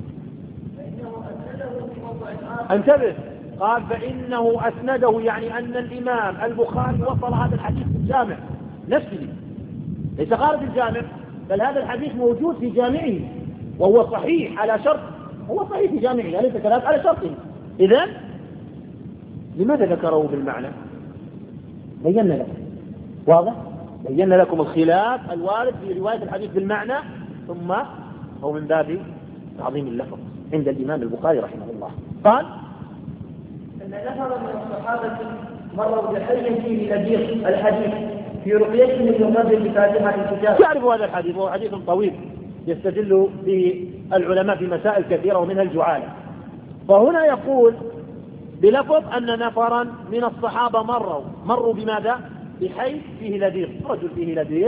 انتبه، قال فإنه أسنده، يعني أن الإمام البخاري وصل هذا الحديث في الجامع نفسه، ليس خارج الجامع، بل هذا الحديث موجود في جامعه وهو صحيح على شرط، هو صحيح في جامعه أليس كذلك؟ على شرطه. إذن لماذا ذكره بالمعنى؟ بينا لكم، واضح؟ بينا لكم الخلاف الوارد في رواية الحديث بالمعنى، ثم هو من باب تعظيم اللفظ عند الإمام البخاري رحمه الله. قال أن نفر من الصحابة مروا بحي فيه نذير الحديث في رقيته للرجل بفاتحة الكتاب. تعرف هذا الحديث، وهو حديث طويل يستدل به العلماء في مسائل كثيرة ومنها الجعالة. فهنا يقول بلفظ أن نفرا من الصحابة مروا مروا بماذا؟ بحي فيه لذيذ، رجل فيه لذيذ،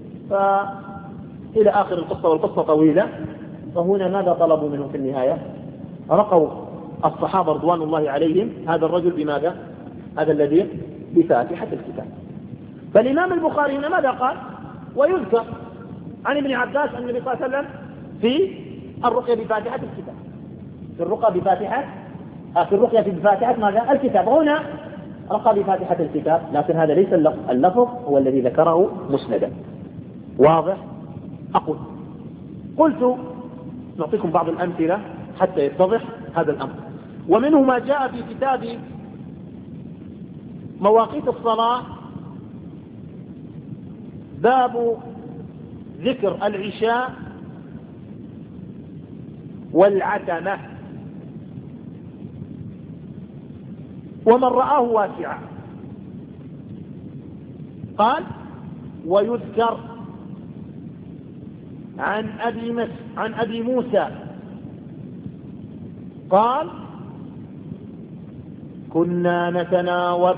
فإلى آخر القصة، والقصة طويلة. فهنا ماذا طلبوا منه في النهاية؟ رقوا الصحابة رضوان الله عليهم هذا الرجل بماذا؟ هذا الذي بفاتحة الكتاب. فالإمام البخاري هنا ماذا قال؟ ويذكر عن ابن عباس أن النبي صلى الله عليه وسلم في الرقية بفاتحة الكتاب، في الرقى بفاتحة في الرقية بفاتحة ماذا؟ الكتاب. هنا رقى بفاتحة الكتاب، لكن هذا ليس اللفظ، اللفظ هو الذي ذكره مسندا. واضح؟ أقول قلت نعطيكم بعض الأمثلة حتى يتضح هذا الأمر. ومنه ما جاء في كتاب مواقيت الصلاة باب ذكر العشاء والعتمة، ومن رآه واسعا. قال ويذكر عن أبي, مس عن أبي موسى قال كنا نتناوب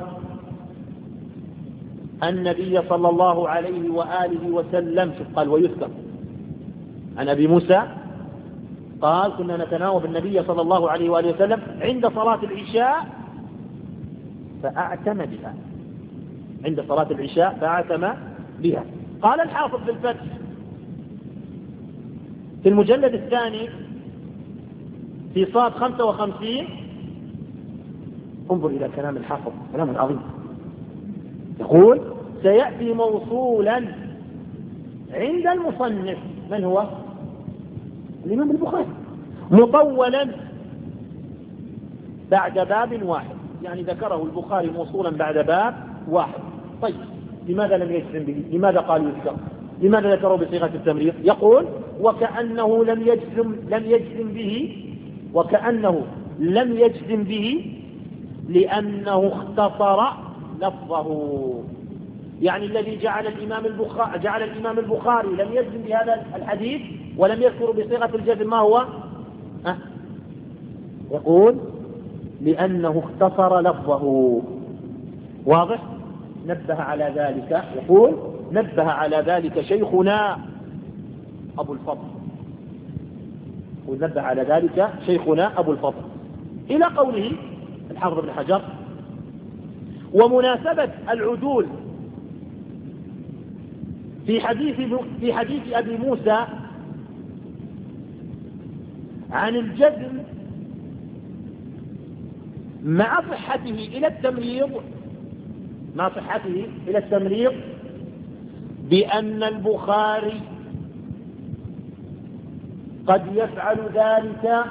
النبي صلى الله عليه وآله وسلم. قال ويذكر عن أبي موسى قال كنا نتناوب النبي صلى الله عليه وآله وسلم عند صلاة العشاء فأعتم بها، عند صلاة العشاء فأعتم بها. قال الحافظ في الفتح في المجلد الثاني في صاد خمسة وخمسين، انظر إلى كلام الحافظ، كلام عظيم. يقول سيأتي موصولا عند المصنف، من هو؟ الإمام البخاري، مطولا بعد باب واحد، يعني ذكره البخاري موصولا بعد باب واحد. طيب لماذا لم يجزم به؟ لماذا قال يذكر؟ لماذا ذكره بصيغة التمريض؟ يقول وكأنه لم يجزم لم يجزم به وكأنه لم يجزم به لأنه اختصر لفظه. يعني الذي جعل الإمام البخاري جعل الإمام البخاري لم يجزم بهذا الحديث ولم يذكر بصيغة الجزم، ما هو؟ أه؟ يقول لأنه اختصر لفظه. واضح؟ نبه على ذلك، يقول نبه على ذلك شيخنا أبو الفضل، ونبه على ذلك شيخنا أبو الفضل إلى قوله الحافظ بن حجر. ومناسبة العدول في حديث في حديث أبي موسى عن الجزم مع صحته إلى التمريض مع صحته إلى التمريض بأن البخاري قد يفعل ذلك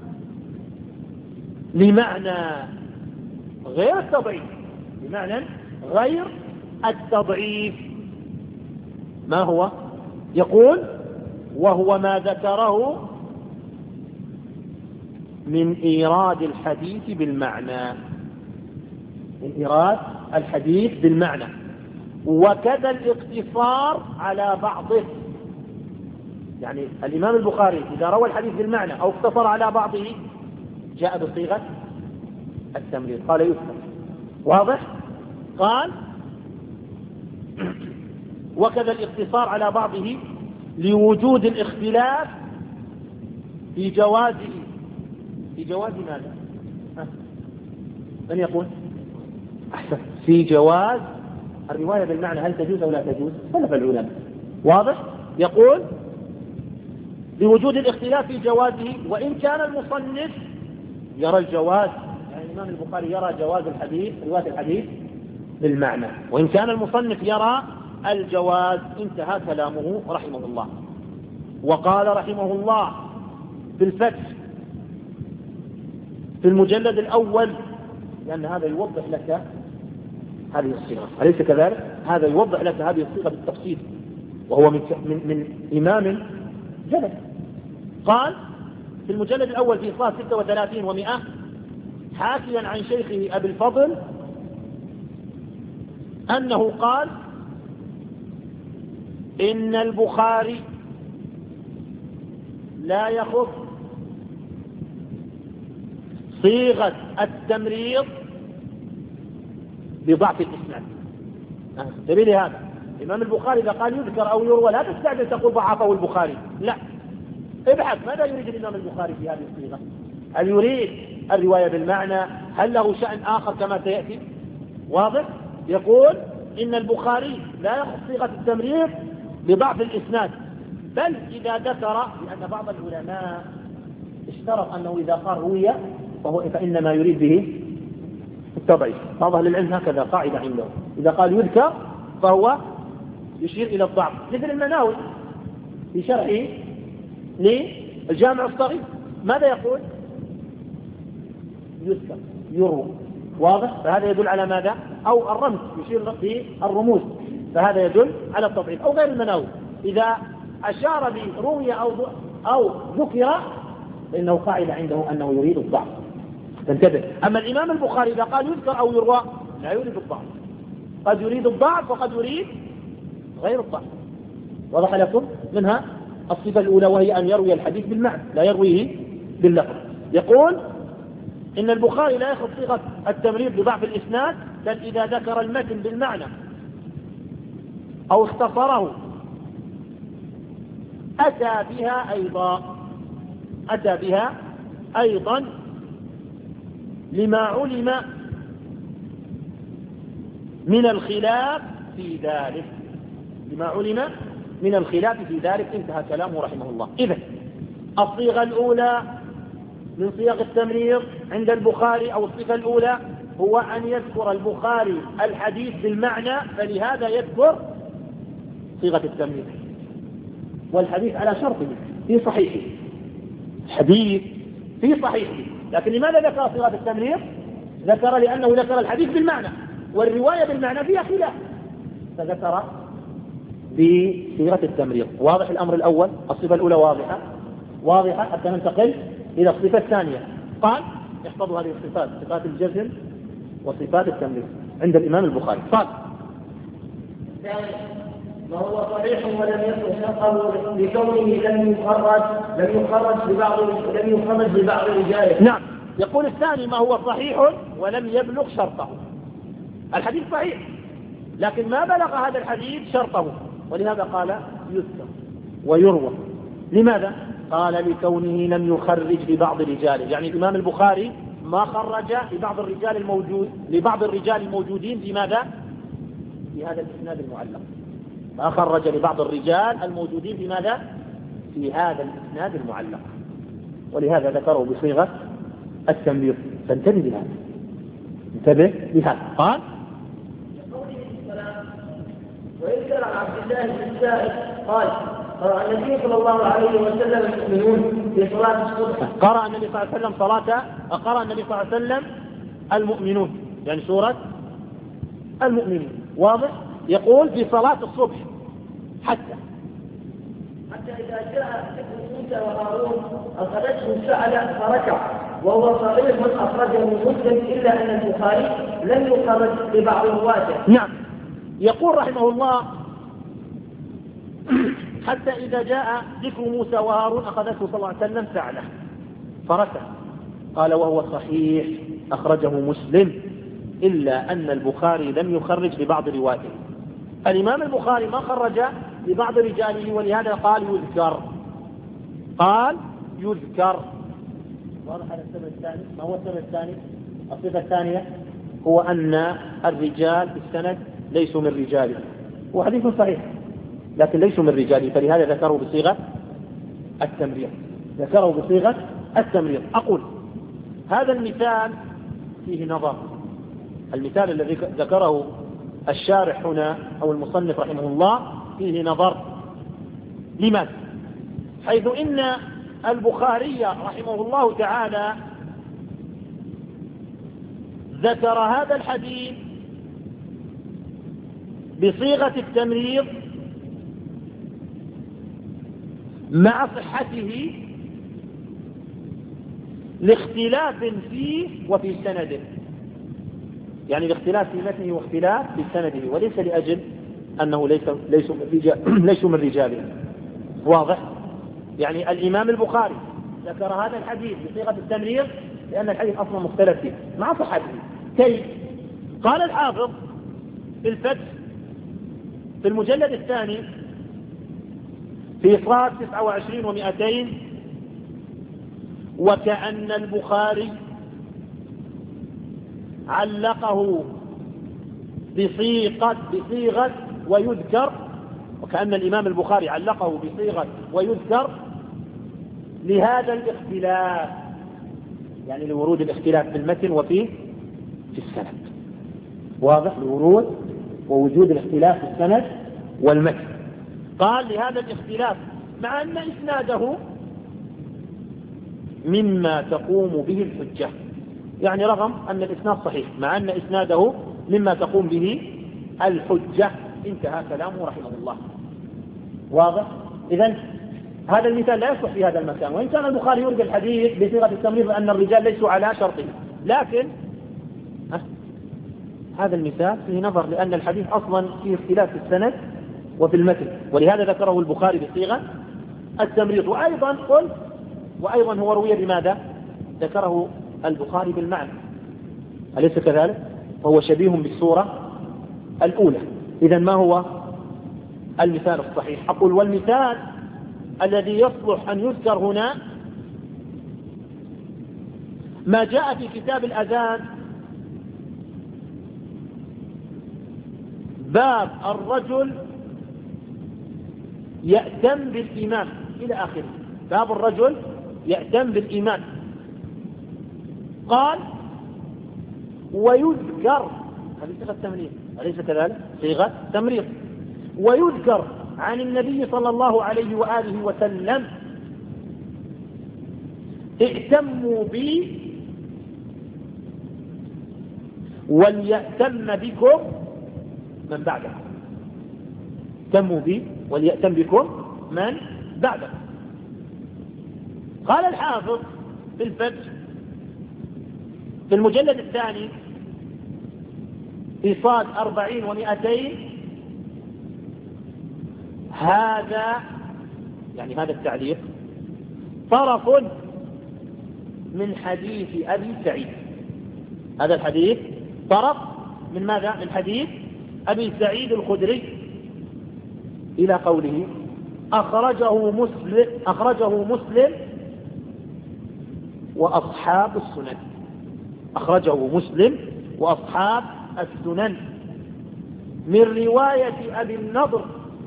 لمعنى غير التضعيف، بمعنى غير التضعيف. ما هو؟ يقول وهو ما ذكره من إيراد الحديث بالمعنى، من إيراد الحديث بالمعنى، وكذا الاقتصار على بعضه، يعني الإمام البخاري إذا روى الحديث بالمعنى أو اقتصر على بعضه جاء بصيغة التمريض، قال يذكر. واضح؟ قال وكذا الاقتصار على بعضه لوجود الاختلاف في جوازه. في جواز ماذا؟ من يقول؟ أحسن. في جواز الرواية بالمعنى، هل تجوز أو لا تجوز؟ اختلف العلماء. واضح؟ يقول لوجود الاختلاف في جوازه، وإن كان المصنف يرى الجواز، يعني الإمام البخاري يرى جواز الحديث، رواية الحديث بالمعنى، وإن كان المصنف يرى الجواز. انتهى كلامه رحمه الله. وقال رحمه الله في الفتح في المجلد الأول، لأن هذا يوضح لك هذه الصيغة، أليس كذلك؟ هذا يوضح لك هذه الصيغة بالتفصيل، وهو من, من, من إمام جلد. قال في المجلد الأول في صفحة ستة وثلاثين ومئة حاكيا عن شيخه أبي الفضل أنه قال إن البخاري لا يخص صيغة التمريض بضعف الإسناد. انتبه لهذا، الإمام البخاري إذا قال يذكر أو يروى لا تستعجل تقول ضعفه البخاري، لا، ابحث ماذا يريد الإمام البخاري في هذه الصيغة. هل يريد الرواية بالمعنى؟ هل له شأن آخر كما سيأتي؟ واضح؟ يقول إن البخاري لا يخص صيغة التمريض بضعف الإسناد، بل إذا ذكر، لأن بعض العلماء اشترط أنه إذا قال روي فهو فإنما يريد به التضعيف. بعض أهل العلم هكذا قاعدة عنده، إذا قال يذكر فهو يشير إلى الضعف، مثل المناوي في شرحه للجامع الصغير ماذا يقول؟ يذكر يروى. واضح؟ فهذا يدل على ماذا؟ أو الرمز يشير بالرموز، فهذا يدل على التضعيف. أو غير المناوي إذا أشار بروي أو أو ذكر فإنه قاعدة عنده أنه يريد الضعف. تنتبه. أما الإمام البخاري إذا قال يذكر أو يروى لا يريد الضعف، قد يريد الضعف وقد يريد غير الضعف. وضح لكم؟ منها الصفة الأولى وهي أن يروي الحديث بالمعنى لا يرويه باللفظ. يقول إن البخاري لا يخص صيغة التمريض بضعف الإسناد، بل إذا ذكر المتن بالمعنى أو اختصره أتى بها أيضا أتى بها أيضا لما علم من الخلاف في ذلك لما علم من الخلاف في ذلك. انتهى كلامه رحمه الله. إذن الصيغة الأولى من صيغ التمريض عند البخاري أو الصفة الأولى هو أن يذكر البخاري الحديث بالمعنى، فلهذا يذكر صيغة التمريض، والحديث على شرطه في صحيحه، حديث في صحيحه. لكن لماذا ذكر صيغة التمريض؟ ذكر لأنه ذكر الحديث بالمعنى، والرواية بالمعنى فيها خلاف، فذكر بصيغة التمريض. واضح الأمر الأول؟ الصفة الأولى واضحة واضحة حتى ننتقل إلى الصفة الثانية. قال احفظوا هذه الصفات، صفات الجزم وصفات التمريض عند الإمام البخاري. قال ما هو صحيح ولم يكن شرطه لكونه لم يخرج لم يخرج ببعض لم يخرج ببعض رجاله. نعم. يقول الثاني ما هو صحيح ولم يبلغ شرطه. الحديث صحيح لكن ما بلغ هذا الحديث شرطه، ولهذا قال يذكر ويروى. لماذا؟ قال لكونه لم يخرج لبعض رجاله، يعني الإمام البخاري ما خرج لبعض الرجال الموجود لبعض الرجال الموجودين في ماذا؟ في هذا الإسناد المعلق. ما خرج لبعض الرجال الموجودين في ماذا؟ في هذا الإسناد المعلق، ولهذا ذكره بصيغة التمريض. فانتبه لهذا، انتبه لهذا. قال ويذكر عن عبد الله بن السائب قال قرأ النبي صلى الله عليه وسلم المؤمنون في صلاة الصبح. قرأ النبي صلى الله عليه وسلم صلاة قرأ النبي صلى الله عليه وسلم المؤمنون، يعني سورة المؤمنين. واضح؟ يقول في صلاة الصبح حتى حتى إذا جاء ابن موسى وهارون أخذته السعلة فركع، وهو صحيح أخرجه مسلم إلا أن البخاري لم يخرج لبعض رواته. نعم. يقول رحمه الله حتى إذا جاء ذكر موسى وهارون أخذته صلى الله عليه وسلم سعله فرسل. قال وهو صحيح أخرجه مسلم إلا أن البخاري لم يخرج ببعض روايته. الإمام البخاري ما خرج لبعض رجاله ولهذا قال يذكر قال يذكر. واضح هذا السبب الثاني. ما هو السبب الثاني؟ الصفة الثانية هو أن الرجال في السند ليسوا من رجاله، وحديث صحيح لكن ليسوا من رجاله، فلهذا ذكره بصيغة التمريض ذكره بصيغة التمريض. أقول هذا المثال فيه نظر. المثال الذي ذكره الشارح هنا أو المصنف رحمه الله فيه نظر. لماذا؟ حيث إن البخاري رحمه الله تعالى ذكر هذا الحديث بصيغة التمريض مع صحته لاختلاف فيه وفي سنده، يعني الاختلاف في متنه واختلاف في سنده، وليس لأجل أنه ليس ليسوا من رجال ليسوا من رجاله. واضح؟ يعني الإمام البخاري ذكر هذا الحديث بصيغة التمريض لأن الحديث أصلا مختلف فيه مع صحته. كيف؟ قال الحافظ في الفتح في المجلد الثاني في إفراد تسعة وعشرين ومئتين: وكأن البخاري علقه بصيغة بصيغة ويذكر وكأن الإمام البخاري علقه بصيغة ويذكر لهذا الاختلاف، يعني لورود الاختلاف في المتن وفي في السند. واضح؟ لورود ووجود الاختلاف في السند والمتن. قال لهذا الاختلاف مع أن إسناده مما تقوم به الحجة، يعني رغم أن الإسناد صحيح مع أن إسناده مما تقوم به الحجة. انتهى كلامه رحمه الله. واضح؟ إذن هذا المثال لا يصح في هذا المكان، وإن كان البخاري يرجع الحديث بصيغة التمريض أن الرجال ليسوا على شرطه، لكن هذا المثال فيه نظر لأن الحديث أصلا فيه اختلاف في السند وفي المتن، ولهذا ذكره البخاري بصيغة التمريض. وأيضا قل وأيضا هو روي بماذا؟ ذكره البخاري بالمعنى، أليس كذلك؟ فهو شبيه بالصورة الأولى. إذن ما هو المثال الصحيح؟ أقول والمثال الذي يصلح أن يذكر هنا ما جاء في كتاب الأذان باب الرجل يأتم بالإمام إلى آخره. باب الرجل يأتم بالإمام. قال ويذكر، هذه صيغة تمريض أليس كذلك؟ صيغة تمريض. ويذكر عن النبي صلى الله عليه وآله وسلم ائتموا بي وليأتم بكم من بعدكم. ائتموا بي وليأتم بكم من بعدكم. قال الحافظ في الفتح في المجلد الثاني في صاد أربعين ومئتين: هذا يعني هذا التعليق طرف من حديث أبي سعيد. هذا الحديث طرف من ماذا؟ من حديث أبي سعيد الخدري إلى قوله أخرجه مسلم أخرجه مسلم وأصحاب السنن. أخرجه مسلم وأصحاب السنن من رواية أبي النضر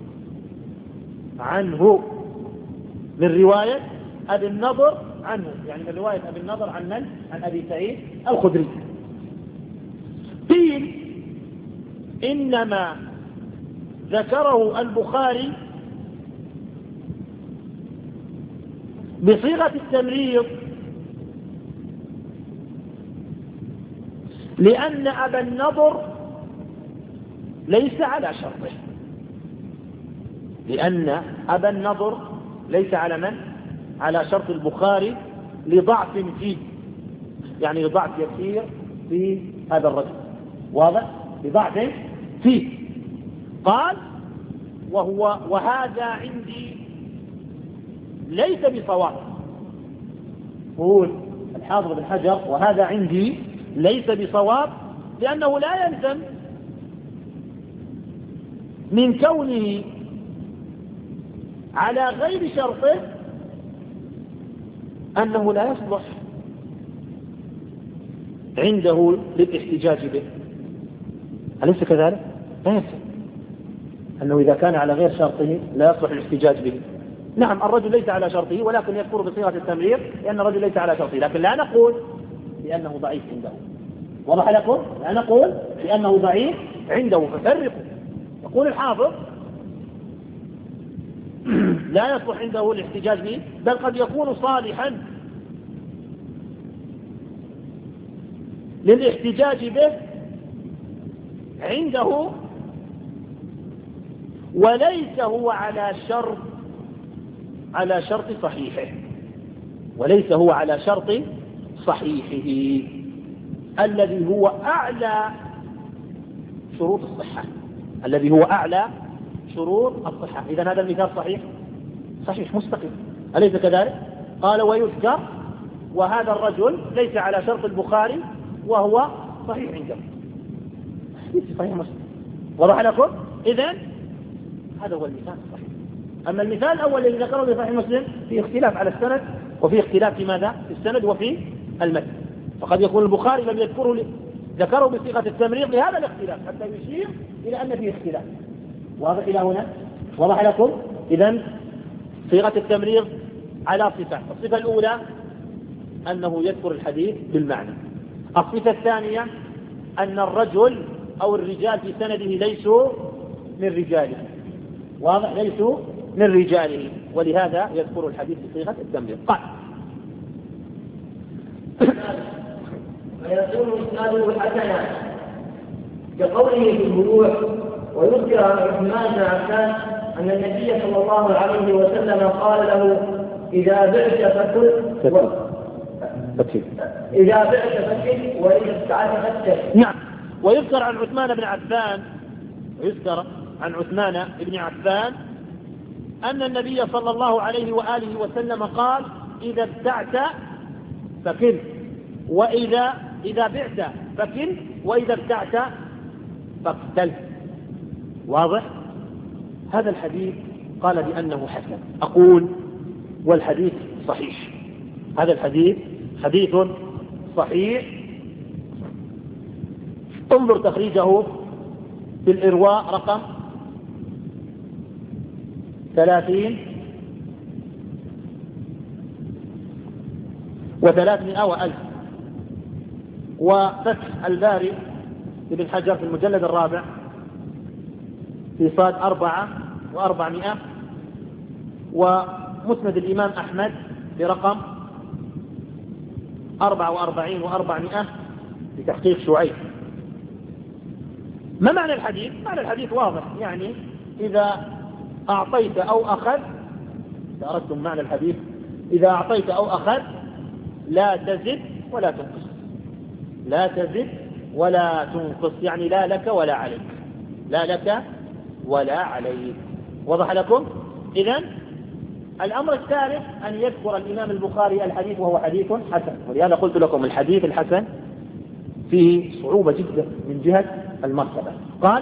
عنه. من رواية أبي النضر عنه، يعني من رواية أبي النضر عن من؟ عن أبي سعيد الخدري. قيل إنما ذكره البخاري بصيغة التمريض لأن أبا النضر ليس على شرطه. لأن أبا النضر ليس على من؟ على شرط البخاري لضعف فيه، يعني لضعف يسير في هذا الرجل. واضح؟ لضعف فيه. قال وهو وهذا عندي ليس بصواب. يقول الحافظ بن حجر وهذا عندي ليس بصواب، لأنه لا يلزم من كونه على غير شرطه أنه لا يصلح عنده للاحتجاج به. أليس كذلك؟ لا يلزم أنه إذا كان على غير شرطه لا يصلح الاحتجاج به. نعم الرجل ليس على شرطه ولكن يذكر بصيغة التمرير لأن الرجل ليس على شرطه، لكن لا نقول لأنه ضعيف عنده. وضح لكم؟ لا نقول لأنه ضعيف عنده. ففرقوا. يقول الحافظ لا يصلح عنده الاحتجاج به، بل قد يكون صالحا للاحتجاج به عنده وليس هو على شرط على شرط صحيحه، وليس هو على شرط صحيحه الذي هو أعلى شروط الصحة، الذي هو أعلى شروط الصحة. إذن هذا المثال صحيح صحيح مستقيم، أليس كذلك؟ قال ويذكر وهذا الرجل ليس على شرط البخاري وهو صحيح عنده، صحيح مسلم. وضح لكم؟ إذن هذا هو المثال الصحيح. أما المثال الأول الذي ذكره في صحيح مسلم في اختلاف على السند، وفي اختلاف في ماذا؟ في السند وفي المتن. فقد يكون البخاري لم يذكره ذكره بصيغة التمريض لهذا الاختلاف حتى يشير إلى أن فيه اختلاف. واضح إلى هنا؟ وضح لكم؟ إذن صيغة التمريض على صفة. الصفة الأولى أنه يذكر الحديث بالمعنى. الصفة الثانية أن الرجل أو الرجال في سنده ليسوا من رجاله. واضح؟ ليسوا من رجاله، ولهذا يذكر الحديث بصيغة التمريض. قال ويكون إسناده حسنا كقوله في البيوع. ويذكر عن عثمان بن عفان أن النبي صلى الله عليه وسلم قال له إذا بعت فكل و... إذا بعت فكل وإذا ابتعت فكل. نعم. ويذكر عن عثمان بن عفان ويذكر عن عثمان بن عفان أن النبي صلى الله عليه وآله وسلم قال إذا ابتعت فكل وإذا إذا بعت فكل وإذا ابتعت فاقتل. واضح؟ هذا الحديث قال بأنه حسن. أقول والحديث صحيح. هذا الحديث حديث صحيح. انظر تخريجه في الإرواء رقم ثلاثين وثلاثمائة وألف، وفتح الباري ابن حجر في المجلد الرابع في صاد أربعة وأربعمائة، ومسند الإمام أحمد برقم أربعة وأربعين وأربعمائة بتحقيق شعيب. ما معنى الحديث؟ معنى الحديث واضح، يعني إذا أعطيت أو أخذ، إذا أردتم معنى الحديث، إذا أعطيت أو أخذ لا تزد ولا تنقص، لا تزد ولا تنقص، يعني لا لك ولا عليك، لا لك ولا عليك. وضح لكم؟ إذن الأمر الثالث أن يذكر الإمام البخاري الحديث وهو حديث حسن، ولهذا قلت لكم الحديث الحسن فيه صعوبة جدا من جهة المرتبة. قال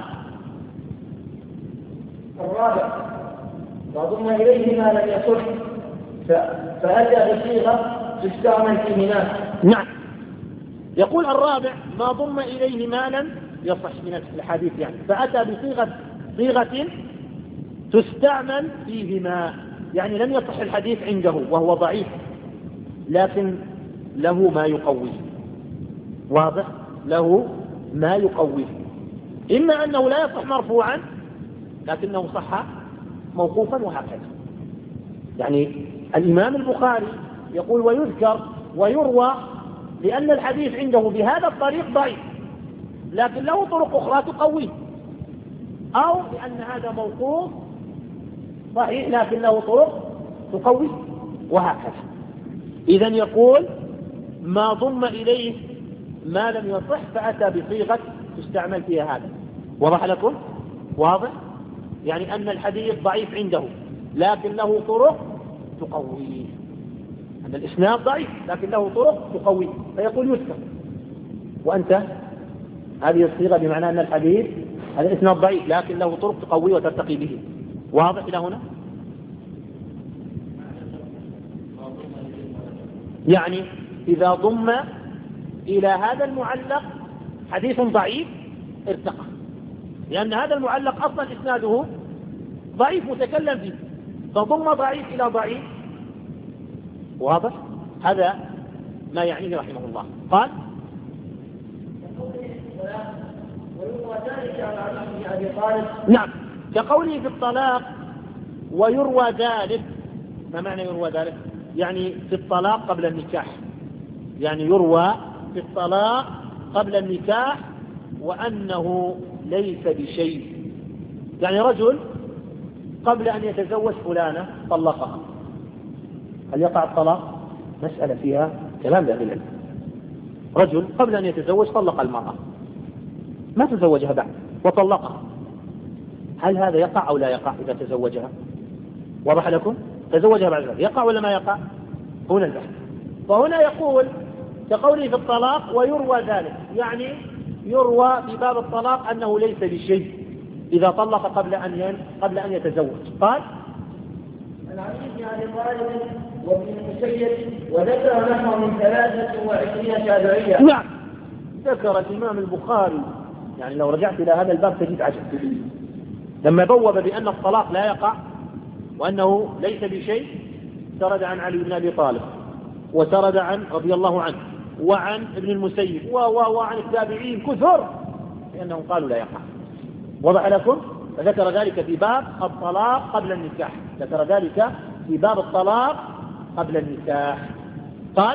الرابع وضم إليه ما لم يصح فأتى بصيغة تستعمل في مناه. نعم. يقول الرابع ما ضم إليه ما لم يصح من الحديث، يعني فأتى بصيغة صيغة تستعمل فيهما، يعني لم يصح الحديث عنده وهو ضعيف لكن له ما يقويه. واضح؟ له ما يقويه، إما أنه لا يصح مرفوعا لكنه صح موقوفا وهكذا. يعني الإمام البخاري يقول ويذكر ويروى لأن الحديث عنده بهذا الطريق ضعيف لكن له طرق أخرى تقويه، أو لأن هذا موقوف صحيح لكن له طرق تقويه وهكذا. إذن يقول ما ضم إليه ما لم يصح فأتى بصيغة تستعمل فيها هذا. وضح لكم؟ واضح؟ يعني أن الحديث ضعيف عنده لكن له طرق تقويه، أن الإسناد ضعيف لكن له طرق تقويه فيقول يذكر. وأنت هذه الصيغة بمعنى أن الحديث هذا الإسناد ضعيف لكن له طرق تقويه وترتقي به. واضح إلى هنا؟ يعني إذا ضم إلى هذا المعلق حديث ضعيف ارتقى، لأن هذا المعلق أصلا إسناده ضعيف متكلم فيه، فضم ضعيف إلى ضعيف. واضح؟ هذا ما يعنيه رحمه الله. قال نعم كقوله في الطلاق ويروى ذلك. ما معنى يروى ذلك؟ يعني في الطلاق قبل النكاح، يعني يروى في الطلاق قبل النكاح وأنه ليس بشيء. يعني رجل قبل أن يتزوج فلانة طلقها، هل يقع الطلاق؟ مسألة فيها كلام لأهل العلم. رجل قبل أن يتزوج طلق المرأة، ما تزوجها بعد وطلقها، هل هذا يقع أو لا يقع إذا تزوجها؟ واضح لكم؟ تزوجها بعد ذلك يقع ولا ما يقع؟ هنا البحث. فهنا يقول كقوله في الطلاق ويروى ذلك، يعني يروى في باب الطلاق أنه ليس بشيء إذا طلق قبل أن قبل أن يتزوج. قال العزيز بن أبي طالب وابن المسيب وذكر نحو من ثلاثة وعشرين تابعية. نعم ذكر الإمام البخاري، يعني لو رجعت إلى هذا الباب تجد عجب لما بوب بأن الطلاق لا يقع وأنه ليس بشيء، سرد عن علي بن أبي طالب وسرد عن رضي الله عنه وعن ابن المسيب وعن التابعين كثر لأنهم قالوا لا يقع. وضع لكم؟ فذكر ذلك في باب الطلاق قبل النكاح، ذكر ذلك في باب الطلاق قبل النكاح. قال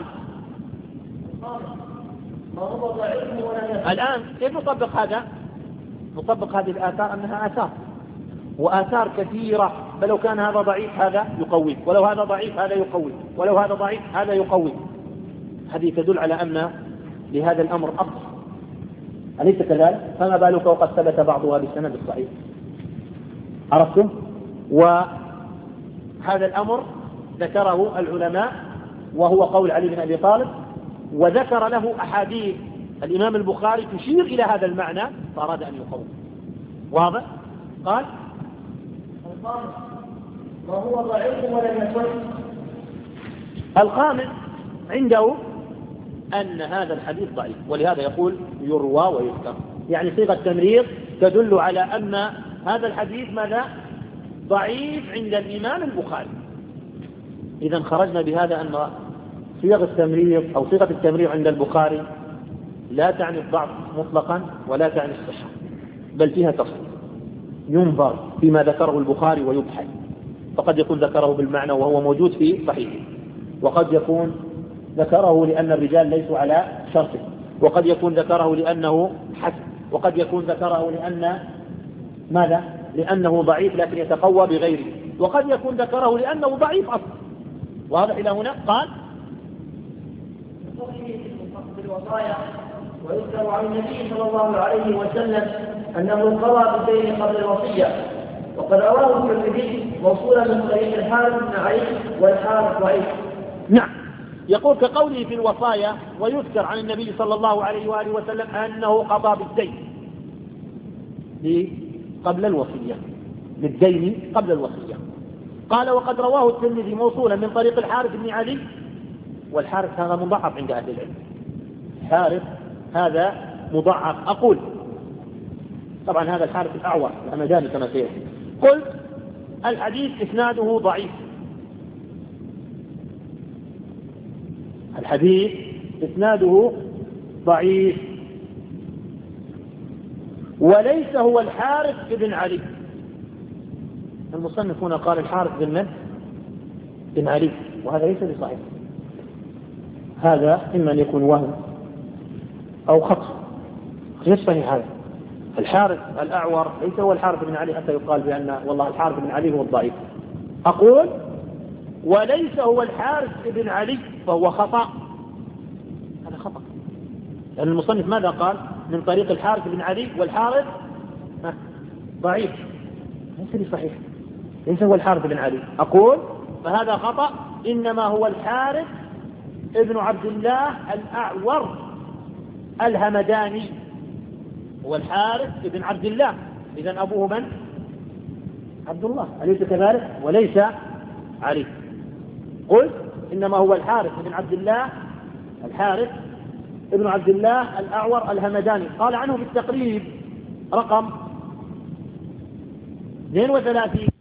الآن كيف نطبق هذا؟ نطبق هذه الآثار أنها آثار، وآثار كثيرة، فلو كان هذا ضعيف هذا يقوي، ولو هذا ضعيف هذا يقوي، ولو هذا ضعيف هذا يقوي. هذه تدل على أن لهذا الأمر أصل، أليس كذلك؟ فما بالك وقد ثبت بعضها بالسند الصحيح. عرفتم؟ وهذا الأمر ذكره العلماء وهو قول علي بن أبي طالب، وذكر له أحاديث الإمام البخاري تشير إلى هذا المعنى فأراد أن يقوي. واضح؟ قال الخامس وهو ضعيف ولم يكن. الخامس عنده أن هذا الحديث ضعيف، ولهذا يقول يروى ويذكر، يعني صيغة تمريض تدل على أن هذا الحديث ماذا؟ ضعيف عند الإمام البخاري. إذا خرجنا بهذا أن صيغ التمريض أو صيغة التمريض عند البخاري لا تعني الضعف مطلقا ولا تعني الصحة، بل فيها تفصيل، ينظر فيما ذكره البخاري ويبحث، فقد يكون ذكره بالمعنى وهو موجود في صحيحه، وقد يكون ذكره لأن الرجال ليسوا على شرطه، وقد يكون ذكره لأنه حسن، وقد يكون ذكره لأن ماذا؟ لأنه ضعيف لكن يتقوى بغيره، وقد يكون ذكره لأنه ضعيف أصلا. واضح إلى هنا؟ قال ويذكر عن النبي صلى الله عليه وسلم أنه قضى بالدين قبل الوصية، وقد رواه الترمذي موصولا من طريق الحارث بن علي والحارث ضعيف. نعم يقول كقوله في الوصايا ويذكر عن النبي صلى الله عليه وآله وسلم أنه قضى بالدين قبل الوصية، بالدين قبل الوصية. قال وقد رواه الترمذي موصولا من طريق الحارث بن علي، والحارث هذا مضعف عند أهل العلم، الحارث هذا مضعف. أقول طبعا هذا الحارث الأعور الهمداني كما سيأتي. قلت الحديث إسناده ضعيف، الحديث إسناده ضعيف، وليس هو الحارث بن علي. المصنف هنا قال الحارث بن من؟ بن علي، وهذا ليس بصحيح، هذا إما أن يكون وهم أو خطأ، غير صحيح. هذا الحارث الأعور ليس هو الحارث بن علي حتى يقال بأن والله الحارث بن علي هو الضعيف. أقول وليس هو الحارث بن علي فهو خطأ، هذا خطأ، لأن المصنف ماذا قال؟ من طريق الحارث بن علي، والحارث ضعيف، ليس بصحيح، ليس هو الحارث بن علي. أقول فهذا خطأ، إنما هو الحارث ابن عبد الله الأعور الهمداني، هو الحارث ابن عبد الله. إذن أبوه من؟ عبد الله، أليس كذلك؟ وليس علي. قل إنما هو الحارث ابن عبد الله، الحارث ابن عبد الله الأعور الهمداني. قال عنه بالتقريب رقم اثنين وثلاثين